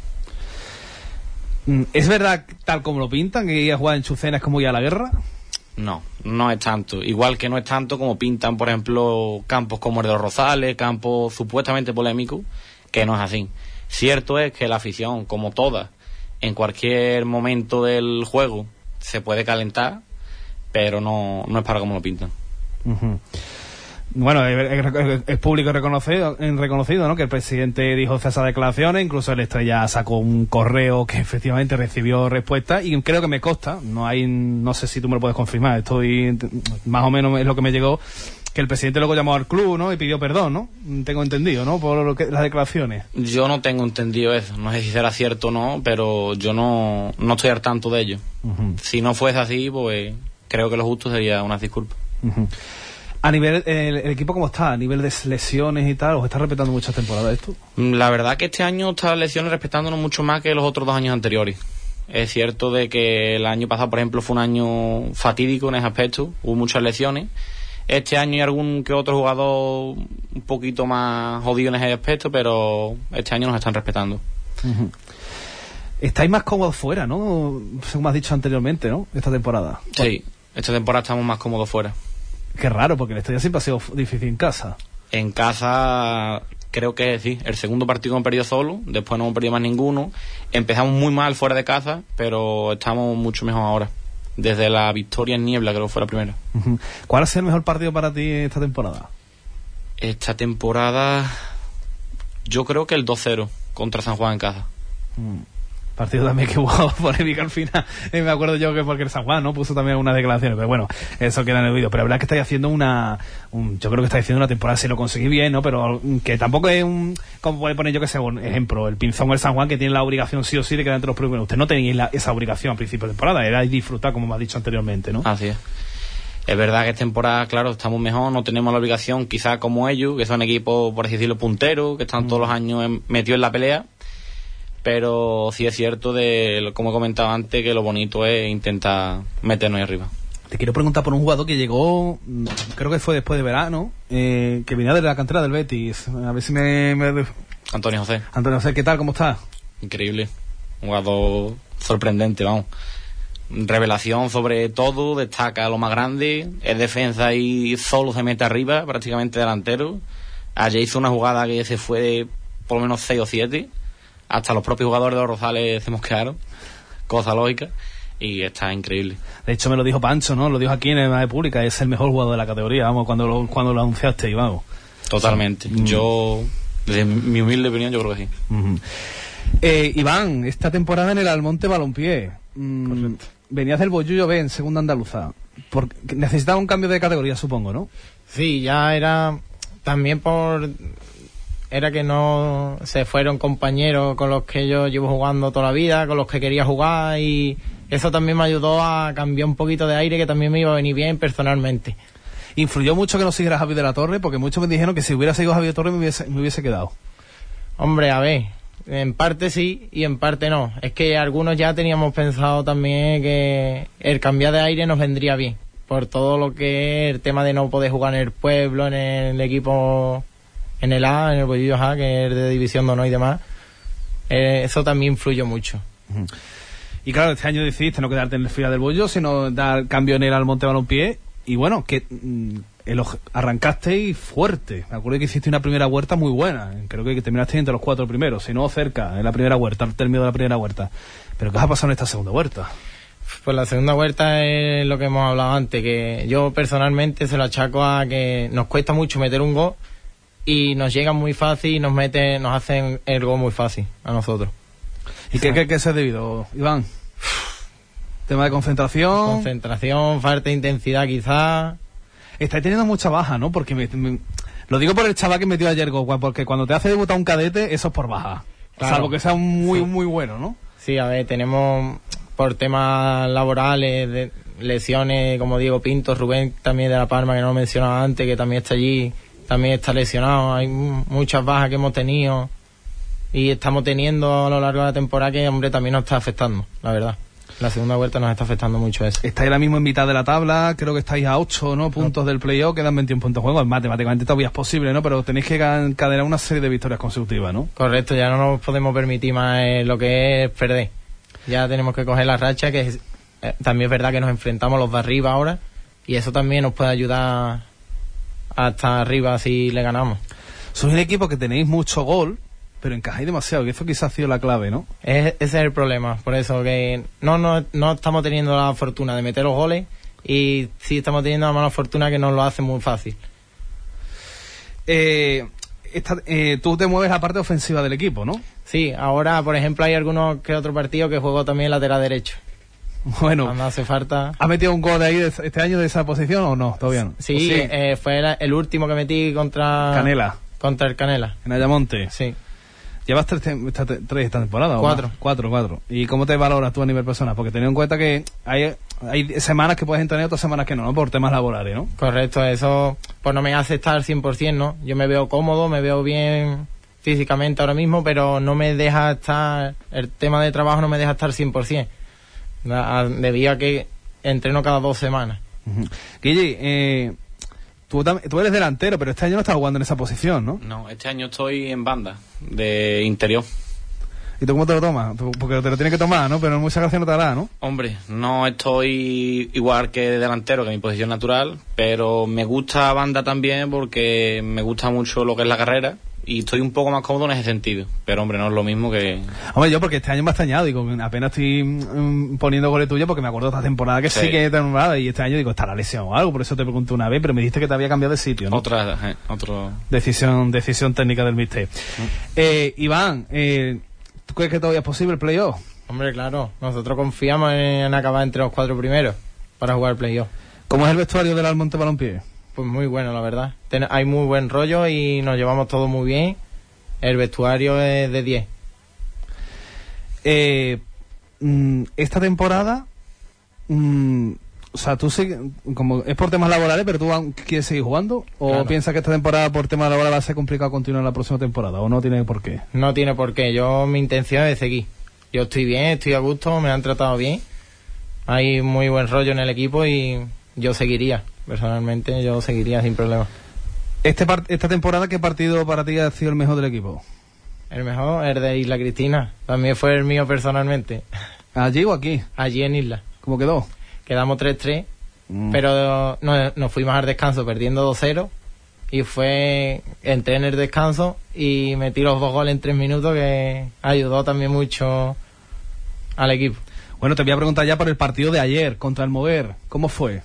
¿Es verdad, tal como lo pintan, que ir a jugar en Chucena es como ir a la guerra? No es tanto. Igual que no es tanto como pintan, por ejemplo, campos como el de los Rosales, campos supuestamente polémicos, que no es así. Cierto es que la afición, como toda, en cualquier momento del juego se puede calentar, pero no es para como lo pintan. Uh-huh. Bueno, es público reconocido, ¿no? Que el presidente dijo esas declaraciones, incluso el Estrella sacó un correo que efectivamente recibió respuesta, y creo que me consta, no sé si tú me lo puedes confirmar, más o menos es lo que me llegó, que el presidente luego llamó al club, ¿no? Y pidió perdón, ¿no? Tengo entendido, ¿no? Por lo que las declaraciones. Yo no tengo entendido eso, no sé si será cierto o no, pero yo no estoy al tanto de ello. Si no fuese así, pues creo que lo justo sería unas disculpas. A nivel, el equipo cómo está, a nivel de lesiones y tal, ¿os está respetando muchas temporadas esto? La verdad que este año está las lesiones respetándonos mucho más que los otros 2 años anteriores. Es cierto de que el año pasado, por ejemplo, fue un año fatídico en ese aspecto, hubo muchas lesiones. Este año hay algún que otro jugador un poquito más jodido en ese aspecto, pero este año nos están respetando. Estáis más cómodos fuera, ¿no? Según has dicho anteriormente, ¿no? Esta temporada. Sí, esta temporada estamos más cómodos fuera. Qué raro, porque el Estrella siempre ha sido difícil en casa. En casa, creo que sí, el segundo partido hemos perdido solo, después no hemos perdido más ninguno. Empezamos muy mal fuera de casa, pero estamos mucho mejor ahora. Desde la victoria en Niebla, creo que fue la primera. ¿Cuál ha sido el mejor partido para ti esta temporada? Esta temporada, yo creo que el 2-0 contra San Juan en casa. Partido también que hubo polémica al final. Me acuerdo yo que porque el San Juan, ¿no? Puso también unas declaraciones, pero bueno, eso queda en el vídeo. Pero la verdad es que estáis haciendo yo creo que estáis haciendo una temporada, si lo conseguís bien, ¿no? Pero que tampoco es como puede poner yo que sea un ejemplo, el Pinzón o el San Juan, que tiene la obligación sí o sí de quedar entre los primeros. Usted no tenéis esa obligación al principio de temporada, era disfrutar, como me has dicho anteriormente, ¿no? Así es. Es verdad que esta temporada, claro, estamos mejor, no tenemos la obligación, quizás como ellos, que son equipos, por así decirlo, punteros, que están todos los años metidos en la pelea. Pero sí es cierto, como he comentado antes, que lo bonito es intentar meternos ahí arriba. Te quiero preguntar por un jugador que llegó, creo que fue después de verano, que venía de la cantera del Betis. A ver si Antonio José. Antonio José, ¿qué tal? ¿Cómo está? Increíble. Un jugador sorprendente, vamos. Revelación sobre todo, destaca lo más grande, es defensa y solo se mete arriba, prácticamente delantero. Ayer hizo una jugada que se fue de por lo menos 6 o 7. Hasta los propios jugadores de los Rosales se mosquearon, cosa lógica, y está increíble. De hecho me lo dijo Pancho, ¿no? Lo dijo aquí en la Pública, es el mejor jugador de la categoría, vamos, cuando lo anunciaste, vamos. Totalmente. Sí. Yo, desde mi humilde opinión, yo creo que sí. Iván, esta temporada en el Almonte Balompié, venías del Bollullo B en segunda andaluza, necesitaba un cambio de categoría, supongo, ¿no? Sí, ya era también era que no se fueron compañeros con los que yo llevo jugando toda la vida, con los que quería jugar, y eso también me ayudó a cambiar un poquito de aire, que también me iba a venir bien personalmente. ¿Influyó mucho que no siguiera Javi de la Torre? Porque muchos me dijeron que si hubiera seguido Javi de la Torre me hubiese quedado. Hombre, a ver, en parte sí y en parte no. Es que algunos ya teníamos pensado también que el cambiar de aire nos vendría bien, por todo lo que es el tema de no poder jugar en el pueblo, en el equipo, en el A, en el Bollullo A, que es de División de Honor y demás. Eso también influyó mucho. Y claro, este año decidiste no quedarte en el fila del Bollo, sino dar cambio en el Almonte Balompié. Y bueno, que arrancasteis fuerte. Me acuerdo que hiciste una primera vuelta muy buena. Creo que terminaste entre los 4 primeros, si no cerca, en la primera vuelta, al término de la primera vuelta. ¿Pero qué os ha pasado en esta segunda vuelta? Pues la segunda vuelta es lo que hemos hablado antes, que yo personalmente se lo achaco a que nos cuesta mucho meter un gol y nos llegan muy fácil y nos hacen el gol muy fácil a nosotros. ¿Y qué se ha debido, Iván? ¿Tema de concentración? Concentración, falta de intensidad quizás. Estáis teniendo mucha baja, ¿no? Porque lo digo por el chaval que metió ayer gol, porque cuando te hace debutar un cadete, eso es por baja. Claro. Salvo que sea muy bueno, ¿no? Sí, a ver, tenemos por temas laborales, de lesiones, como Diego Pinto, Rubén también de La Palma, que no lo mencionaba antes, que también está allí, también está lesionado. Hay muchas bajas que hemos tenido y estamos teniendo a lo largo de la temporada, que, hombre, también nos está afectando, la verdad. La segunda vuelta nos está afectando mucho eso. Estáis ahora mismo en mitad de la tabla, creo que estáis a 8, ¿no? Puntos del playoff, quedan 21 puntos de juego. Matemáticamente todavía es posible, ¿no? Pero tenéis que encadenar una serie de victorias consecutivas, ¿no? Correcto, ya no nos podemos permitir más lo que es perder. Ya tenemos que coger la racha, que también es verdad que nos enfrentamos los de arriba ahora, y eso también nos puede ayudar hasta arriba si le ganamos. Sois un equipo que tenéis mucho gol, pero encajáis demasiado, que eso quizás ha sido la clave, ¿no? Ese es el problema, por eso que no estamos teniendo la fortuna de meter los goles, y sí estamos teniendo la mala fortuna que nos lo hace muy fácil. Tú te mueves la parte ofensiva del equipo, ¿no? Sí, ahora por ejemplo hay algunos que otro partido que juego también lateral derecho. Bueno, cuando hace falta. ¿has metido un gol de ahí este año de esa posición o no? Todavía no. Sí, fue el último que metí contra Canela. Contra el Canela. En Ayamonte. Sí. ¿Llevas tres esta temporada? Cuatro. Cuatro. ¿Y cómo te valoras tú a nivel personal? Porque teniendo en cuenta que hay semanas que puedes entrenar, otras semanas que no, por temas laborales, ¿no? Correcto, eso pues no me hace estar 100%, ¿no? Yo me veo cómodo, me veo bien físicamente ahora mismo, pero no me deja estar, el tema de trabajo no me deja estar 100%. Debido a que entreno cada 2 semanas. Uh-huh. Guille, tú eres delantero, pero este año no estás jugando en esa posición, ¿no? No, este año estoy en banda, de interior. ¿Y tú cómo te lo tomas? Porque te lo tienes que tomar, ¿no? Pero mucha gracia no te hará, ¿no? Hombre, no estoy igual que delantero, que mi posición natural, pero me gusta banda también porque me gusta mucho lo que es la carrera y estoy un poco más cómodo en ese sentido. Pero, hombre, no es lo mismo que... Hombre, yo porque este año me ha extrañado, digo, apenas estoy poniendo goles tuyos porque me acuerdo de esta temporada que sí que te nombraba y este año digo, estará lesionado o algo, por eso te pregunté una vez, pero me dijiste que te había cambiado de sitio, ¿no? Otro... Decisión técnica del míster. Iván, ¿tú crees que todavía es posible el playoff? Hombre, claro, nosotros confiamos en acabar entre los 4 primeros para jugar el playoff. ¿Cómo es el vestuario del Almonte Balompié? Pues muy bueno, la verdad. Hay muy buen rollo y nos llevamos todo muy bien. El vestuario es de 10. Esta temporada, o sea, tú como es por temas laborales, pero tú quieres seguir jugando, o claro. ¿Piensas que esta temporada por temas laborales va a ser complicado continuar la próxima temporada, o no tiene por qué? No tiene por qué. Mi intención es seguir. Yo estoy bien, estoy a gusto, me han tratado bien. Hay muy buen rollo en el equipo y yo seguiría. Personalmente yo seguiría sin problema. Esta temporada, ¿qué partido para ti ha sido el mejor del equipo? El mejor, el de Isla Cristina. También fue el mío personalmente. ¿Allí o aquí? Allí en Isla. ¿Cómo quedó? Quedamos 3-3, pero nos fuimos al descanso perdiendo 2-0 y entré en el descanso y metí los 2 goles en 3 minutos que ayudó también mucho al equipo. Bueno, te voy a preguntar ya por el partido de ayer contra el Mover. ¿Cómo fue?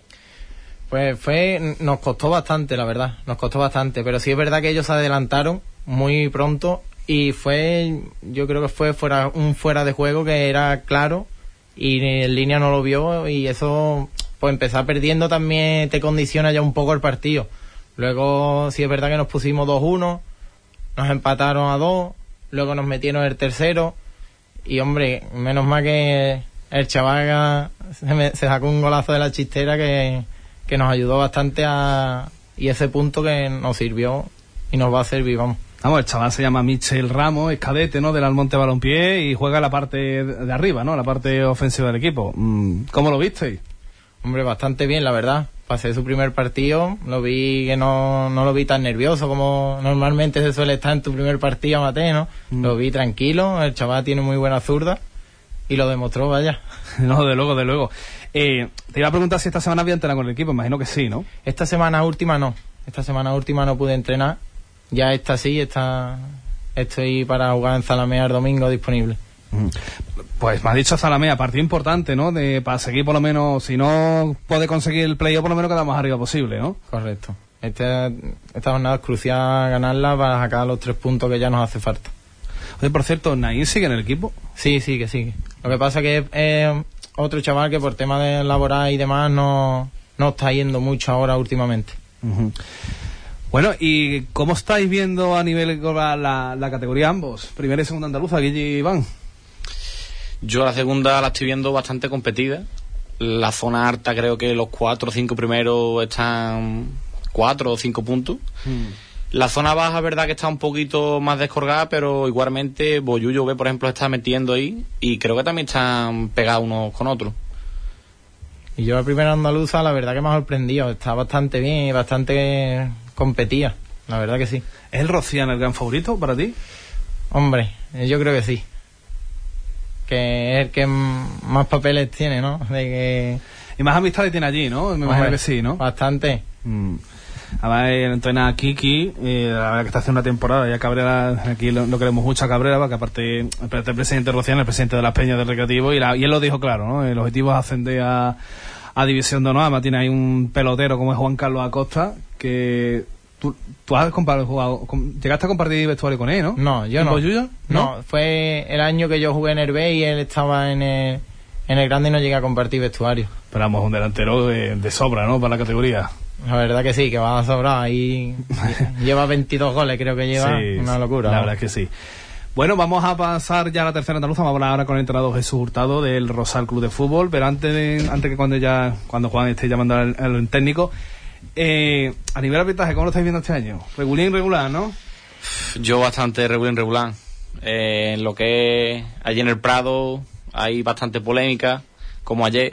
Pues nos costó bastante, la verdad, pero sí es verdad que ellos se adelantaron muy pronto y yo creo que fue un fuera de juego que era claro y en línea no lo vio y eso, pues empezar perdiendo también te condiciona ya un poco el partido. Luego sí es verdad que nos pusimos 2-1, nos empataron a 2, luego nos metieron el tercero y hombre, menos mal que el chaval se sacó un golazo de la chistera que nos ayudó bastante y ese punto que nos sirvió y nos va a servir, vamos. Vamos, el chaval se llama Michel Ramos, es cadete, ¿no?, del Almonte Balompié y juega la parte de arriba, ¿no?, la parte ofensiva del equipo. ¿Cómo lo visteis? Hombre, bastante bien, la verdad. Pasé su primer partido, lo vi que no lo vi tan nervioso como normalmente se suele estar en tu primer partido amateur, ¿no? Lo vi tranquilo, el chaval tiene muy buena zurda y lo demostró, vaya. No, de luego. Te iba a preguntar si esta semana había entrenado con el equipo, imagino que sí, ¿no? Esta semana última no pude entrenar, ya esta sí, estoy para jugar en Zalamea el domingo disponible. Pues me has dicho Zalamea, partido importante, ¿no? Para seguir por lo menos, si no puede conseguir el playoff, por lo menos quedar más arriba posible, ¿no? Correcto. Esta jornada es crucial ganarla para sacar los 3 puntos que ya nos hace falta. Oye, por cierto, ¿Naín sigue en el equipo? Sí, que sigue. Lo que pasa es que otro chaval que por tema de laboral y demás no está yendo mucho ahora últimamente. Uh-huh. Bueno, ¿y cómo estáis viendo a nivel global la categoría ambos? Primera y segunda andaluza, Guille y Iván. Yo la segunda la estoy viendo bastante competida. La zona alta creo que los 4 o 5 primeros están 4 o 5 puntos. La zona baja, verdad que está un poquito más descolgada, pero igualmente Boyullo B, por ejemplo, está metiendo ahí y creo que también están pegados unos con otros. Y yo la primera andaluza, la verdad que me ha sorprendido. Está bastante bien y bastante competida, la verdad que sí. ¿Es el Rociana el gran favorito para ti? Hombre, yo creo que sí. Que es el que más papeles tiene, ¿no? Y más amistades tiene allí, ¿no? Me imagino que sí, ¿no? Bastante. Además, entrena a Kiki, la verdad que está haciendo una temporada, ya Cabrera, aquí lo queremos mucho a Cabrera, porque aparte el presidente Rociana, el presidente de las Peñas del Recreativo, y él lo dijo claro, ¿no? El objetivo es ascender a División de Honor. Además tiene ahí un pelotero como es Juan Carlos Acosta, que tú has jugado, llegaste a compartir vestuario con él, ¿no? No, yo no. ¿Boyullo? No, fue el año que yo jugué en el B y él estaba en en el grande no llegué a compartir vestuario. Pero vamos, un delantero de sobra, ¿no? Para la categoría. La verdad que sí, que va a sobrar. Ahí lleva 22 goles, creo que lleva. Sí, una locura. La verdad es que sí. Bueno, vamos a pasar ya a la tercera andaluza. Vamos a hablar ahora con el entrenador Jesús Hurtado del Rosal Club de Fútbol. Pero antes que cuando Juan esté llamando al técnico, a nivel de arbitraje, ¿cómo lo estáis viendo este año? Regular, ¿no? Yo bastante regular. En lo que es allí en el Prado hay bastante polémica, como ayer.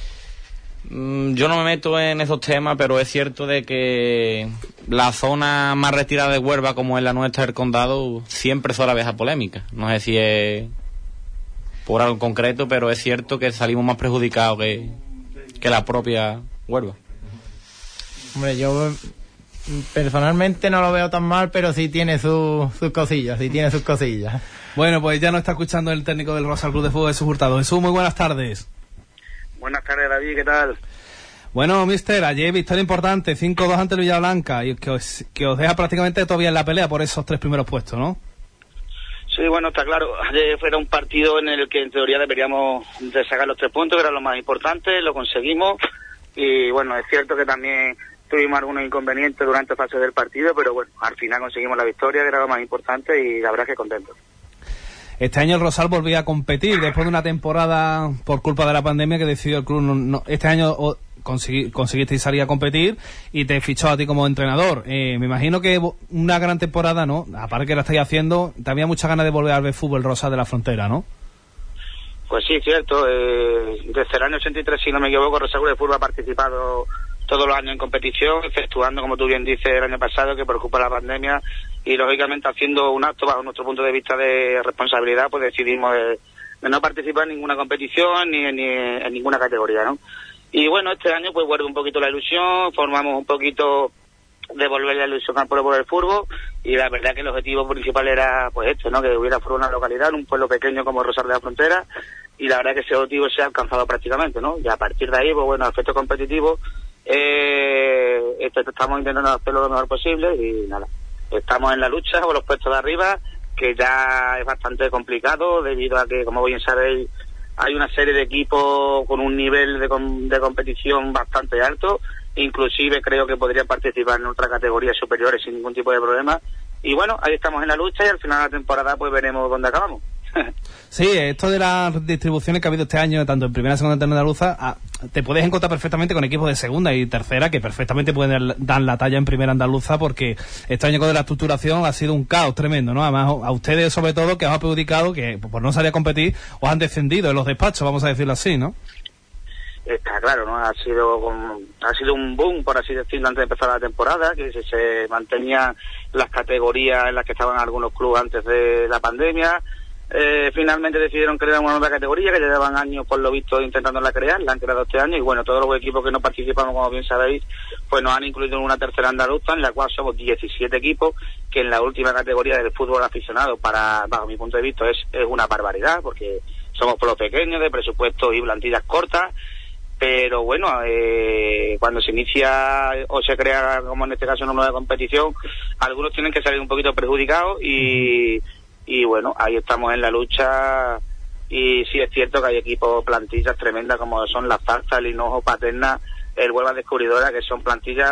Yo no me meto en esos temas, pero es cierto de que la zona más retirada de Huelva, como es la nuestra del condado, siempre suele haber esa polémica. No sé si es por algo en concreto, pero es cierto que salimos más perjudicados que la propia Huelva. Hombre, yo personalmente no lo veo tan mal, pero sí tiene sus cosillas, Bueno, pues ya nos está escuchando el técnico del Rosal Club de Fútbol, Jesús Hurtado. Jesús, muy buenas tardes. Buenas tardes, David, ¿qué tal? Bueno, mister, ayer victoria importante, 5-2 ante el Villablanca, y que os deja prácticamente todavía en la pelea por esos 3 primeros puestos, ¿no? Sí, bueno, está claro. Ayer fue un partido en el que en teoría deberíamos de sacar los 3 puntos, que era lo más importante, lo conseguimos, y bueno, es cierto que también tuvimos algunos inconvenientes durante la fase del partido, pero bueno, al final conseguimos la victoria, que era lo más importante, y la verdad es que contento. Este año el Rosal volvía a competir después de una temporada por culpa de la pandemia que decidió el club. Este año conseguiste salir a competir y te fichó a ti como entrenador. Me imagino que una gran temporada, ¿no? Aparte que la estáis haciendo, te había muchas ganas de volver a ver fútbol Rosal de la Frontera, ¿no? Pues sí, cierto. Desde el año 83, si no me equivoco, Rosal Club de Fútbol ha participado todos los años en competición, exceptuando, como tú bien dices, el año pasado, que por culpa de la pandemia, y lógicamente haciendo un acto bajo nuestro punto de vista de responsabilidad, pues decidimos de no participar en ninguna competición ni en ninguna categoría, ¿no? Y bueno, este año pues vuelve un poquito la ilusión, formamos un poquito de volver la ilusión al pueblo por el fútbol, y la verdad que el objetivo principal era pues esto, ¿no? Que hubiera fútbol en una localidad, en un pueblo pequeño como Rosal de la Frontera, y la verdad que ese objetivo se ha alcanzado prácticamente, ¿no? Y a partir de ahí, pues bueno, aspecto competitivo, estamos intentando hacerlo lo mejor posible y nada, estamos en la lucha por los puestos de arriba, que ya es bastante complicado debido a que, como bien sabéis, hay una serie de equipos con un nivel de competición bastante alto, inclusive creo que podrían participar en otras categorías superiores sin ningún tipo de problema, y bueno, ahí estamos en la lucha y al final de la temporada pues veremos dónde acabamos. Sí, esto de las distribuciones que ha habido este año, tanto en primera y segunda andaluza, te puedes encontrar perfectamente con equipos de segunda y tercera que perfectamente pueden dar la talla en primera andaluza, porque este año con la estructuración ha sido un caos tremendo, ¿no? Además, a ustedes sobre todo, que os ha perjudicado, que por no salir a competir, os han descendido en los despachos, vamos a decirlo así, ¿no? Está claro, ¿no? Ha sido un boom, por así decirlo, antes de empezar la temporada, que se mantenían las categorías en las que estaban algunos clubes antes de la pandemia. Finalmente decidieron crear una nueva categoría que llevaban años, por lo visto, intentándola crear, la han creado este año, y bueno, todos los equipos que no participamos, como bien sabéis, pues nos han incluido en una tercera andaluza, en la cual somos 17 equipos, que en la última categoría del fútbol aficionado, bajo mi punto de vista, es una barbaridad, porque somos pueblos pequeños, de presupuesto y plantillas cortas, pero bueno, cuando se inicia o se crea, como en este caso, una nueva competición, algunos tienen que salir un poquito perjudicados y bueno, ahí estamos en la lucha, y sí es cierto que hay equipos, plantillas tremendas como son la Zarza, el Hinojo, Paterna, el Huelva Descubridora, que son plantillas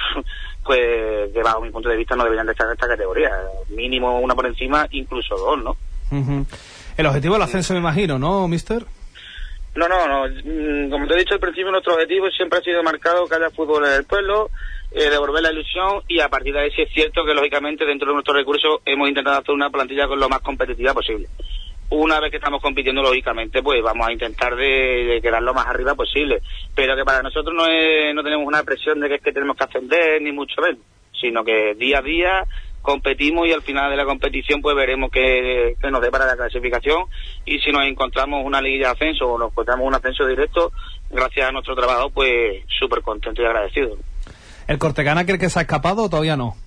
pues que bajo mi punto de vista no deberían de estar en esta categoría, mínimo una por encima, incluso 2, ¿no? El objetivo del ascenso, me imagino, ¿no, mister? No, como te he dicho al principio, nuestro objetivo siempre ha sido marcado que haya fútbol en el pueblo, devolver la ilusión, y a partir de ahí sí es cierto que lógicamente dentro de nuestros recursos hemos intentado hacer una plantilla con lo más competitiva posible. Una vez que estamos compitiendo, lógicamente, pues vamos a intentar de quedar lo más arriba posible, pero que para nosotros no tenemos una presión de que es que tenemos que ascender, ni mucho menos, sino que día a día competimos, y al final de la competición pues veremos qué nos depara la clasificación, y si nos encontramos una liguilla de ascenso o nos encontramos un ascenso directo, gracias a nuestro trabajo, pues súper contento y agradecido. ¿El Cortegana cree que se ha escapado o todavía no?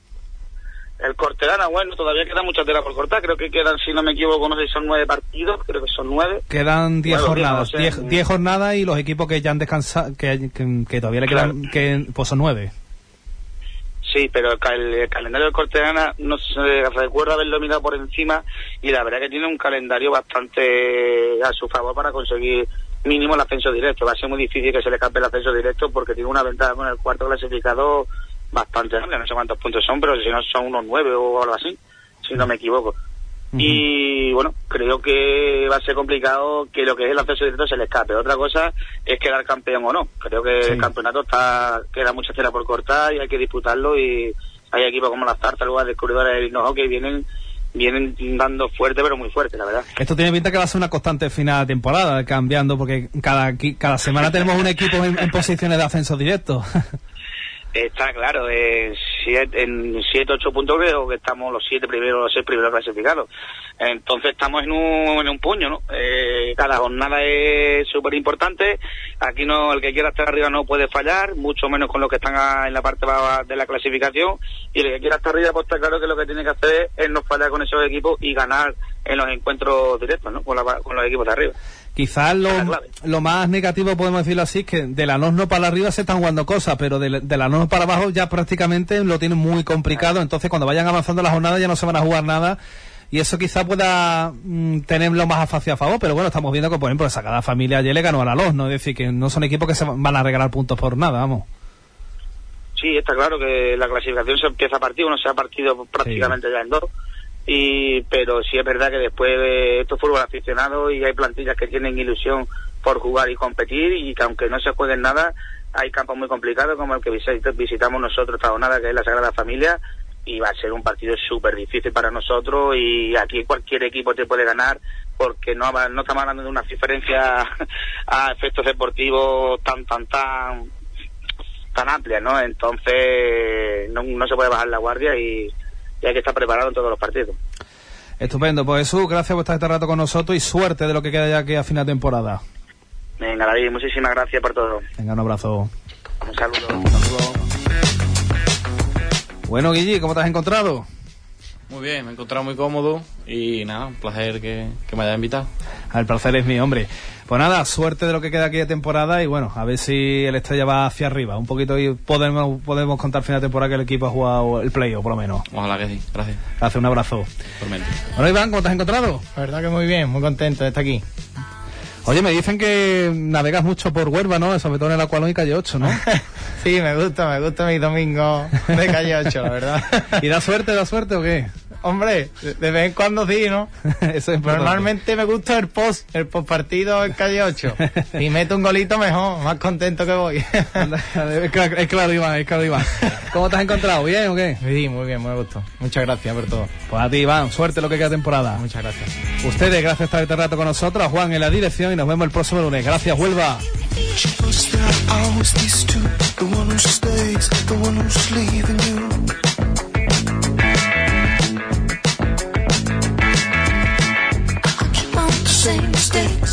El Cortegana, bueno, todavía queda mucha tela por cortar, creo que quedan, si no me equivoco, no sé si son 9 partidos, creo que son 9. Quedan 10 jornadas, no sé. 10 jornadas, y los equipos que ya han descansado, que todavía le quedan, claro, que pues son 9. Sí, pero el calendario del Cortegana no se recuerda haberlo mirado por encima y la verdad que tiene un calendario bastante a su favor para conseguir mínimo el ascenso directo. Va a ser muy difícil que se le escape el ascenso directo porque tiene una ventaja con el cuarto clasificado bastante amplia, no sé cuántos puntos son, pero si no son unos 9 o algo así, si no me equivoco. Y bueno, creo que va a ser complicado que lo que es el acceso directo se le escape. Otra cosa es quedar campeón o no. Creo que el campeonato queda mucha tela por cortar y hay que disputarlo, y hay equipos como las Tartarugas, Descubridores del Hinojo que vienen dando fuerte, pero muy fuerte, la verdad. Esto tiene pinta que va a ser una constante final de temporada, cambiando, porque cada semana tenemos un equipo en posiciones de ascenso directo. Está claro, en 7-8 puntos creo que estamos los 6 primeros clasificados. Entonces estamos en un puño, ¿no? Cada jornada es súper importante. Aquí el que quiera estar arriba no puede fallar, mucho menos con los que están en la parte baja de la clasificación. Y el que quiera estar arriba, pues está claro que lo que tiene que hacer es no fallar con esos equipos y ganar en los encuentros directos, ¿no? Con los equipos de arriba. Quizás lo más negativo, podemos decirlo así, es que de la NOS para arriba se están jugando cosas, pero de la NOS para abajo ya prácticamente lo tienen muy complicado. Entonces cuando vayan avanzando las jornadas ya no se van a jugar nada, y eso quizás pueda tenerlo más fácil a favor. Pero bueno, estamos viendo que, por ejemplo, esa cada familia ayer le ganó a la LOS, ¿no? Es decir, que no son equipos que se van a regalar puntos por nada, vamos. Sí, está claro que la clasificación se empieza a partir, uno se ha partido prácticamente ya en 2. Pero sí es verdad que después de esto es fútbol aficionado y hay plantillas que tienen ilusión por jugar y competir, y que aunque no se jueguen nada, hay campos muy complicados como el que visitamos nosotros esta jornada, que es la Sagrada Familia, y va a ser un partido súper difícil para nosotros, y aquí cualquier equipo te puede ganar porque no estamos hablando de una diferencia a efectos deportivos tan amplia, ¿no? Entonces no se puede bajar la guardia y hay que estar preparado en todos los partidos. Estupendo, pues Jesús, gracias por estar este rato con nosotros y suerte de lo que queda ya aquí a final de temporada. Venga, David, muchísimas gracias por todo. Venga, un abrazo. Un saludo. Bueno, Guilli, ¿cómo te has encontrado? Muy bien, me he encontrado muy cómodo y nada, un placer que me hayas invitado. El placer es mío, hombre. Pues nada, suerte de lo que queda aquí de temporada y bueno, a ver si el Estrella va hacia arriba. Un poquito y podemos contar final de temporada que el equipo ha jugado el playoff, por lo menos. Ojalá que sí, gracias. Gracias, un abrazo. Igualmente. Bueno, Iván, ¿cómo te has encontrado? La verdad que muy bien, muy contento de estar aquí. Oye, me dicen que navegas mucho por Huelva, ¿no? Sobre todo en el Aqualón y Calle 8, ¿no? Sí, me gusta mi domingo de Calle 8, la verdad. ¿Y da suerte o qué? Hombre, de vez en cuando sí, ¿no? Eso es importante. Normalmente me gusta el post partido en Calle 8. Y meto un golito mejor, más contento que voy. Es claro, Iván. ¿Cómo te has encontrado? ¿Bien o qué? Sí, muy bien, me gustó. Muchas gracias por todo. Pues a ti, Iván, suerte lo que queda de temporada. Muchas gracias. Ustedes, gracias por estar este rato con nosotros. A Juan en la dirección y nos vemos el próximo lunes. Gracias, Huelva. Same mistakes.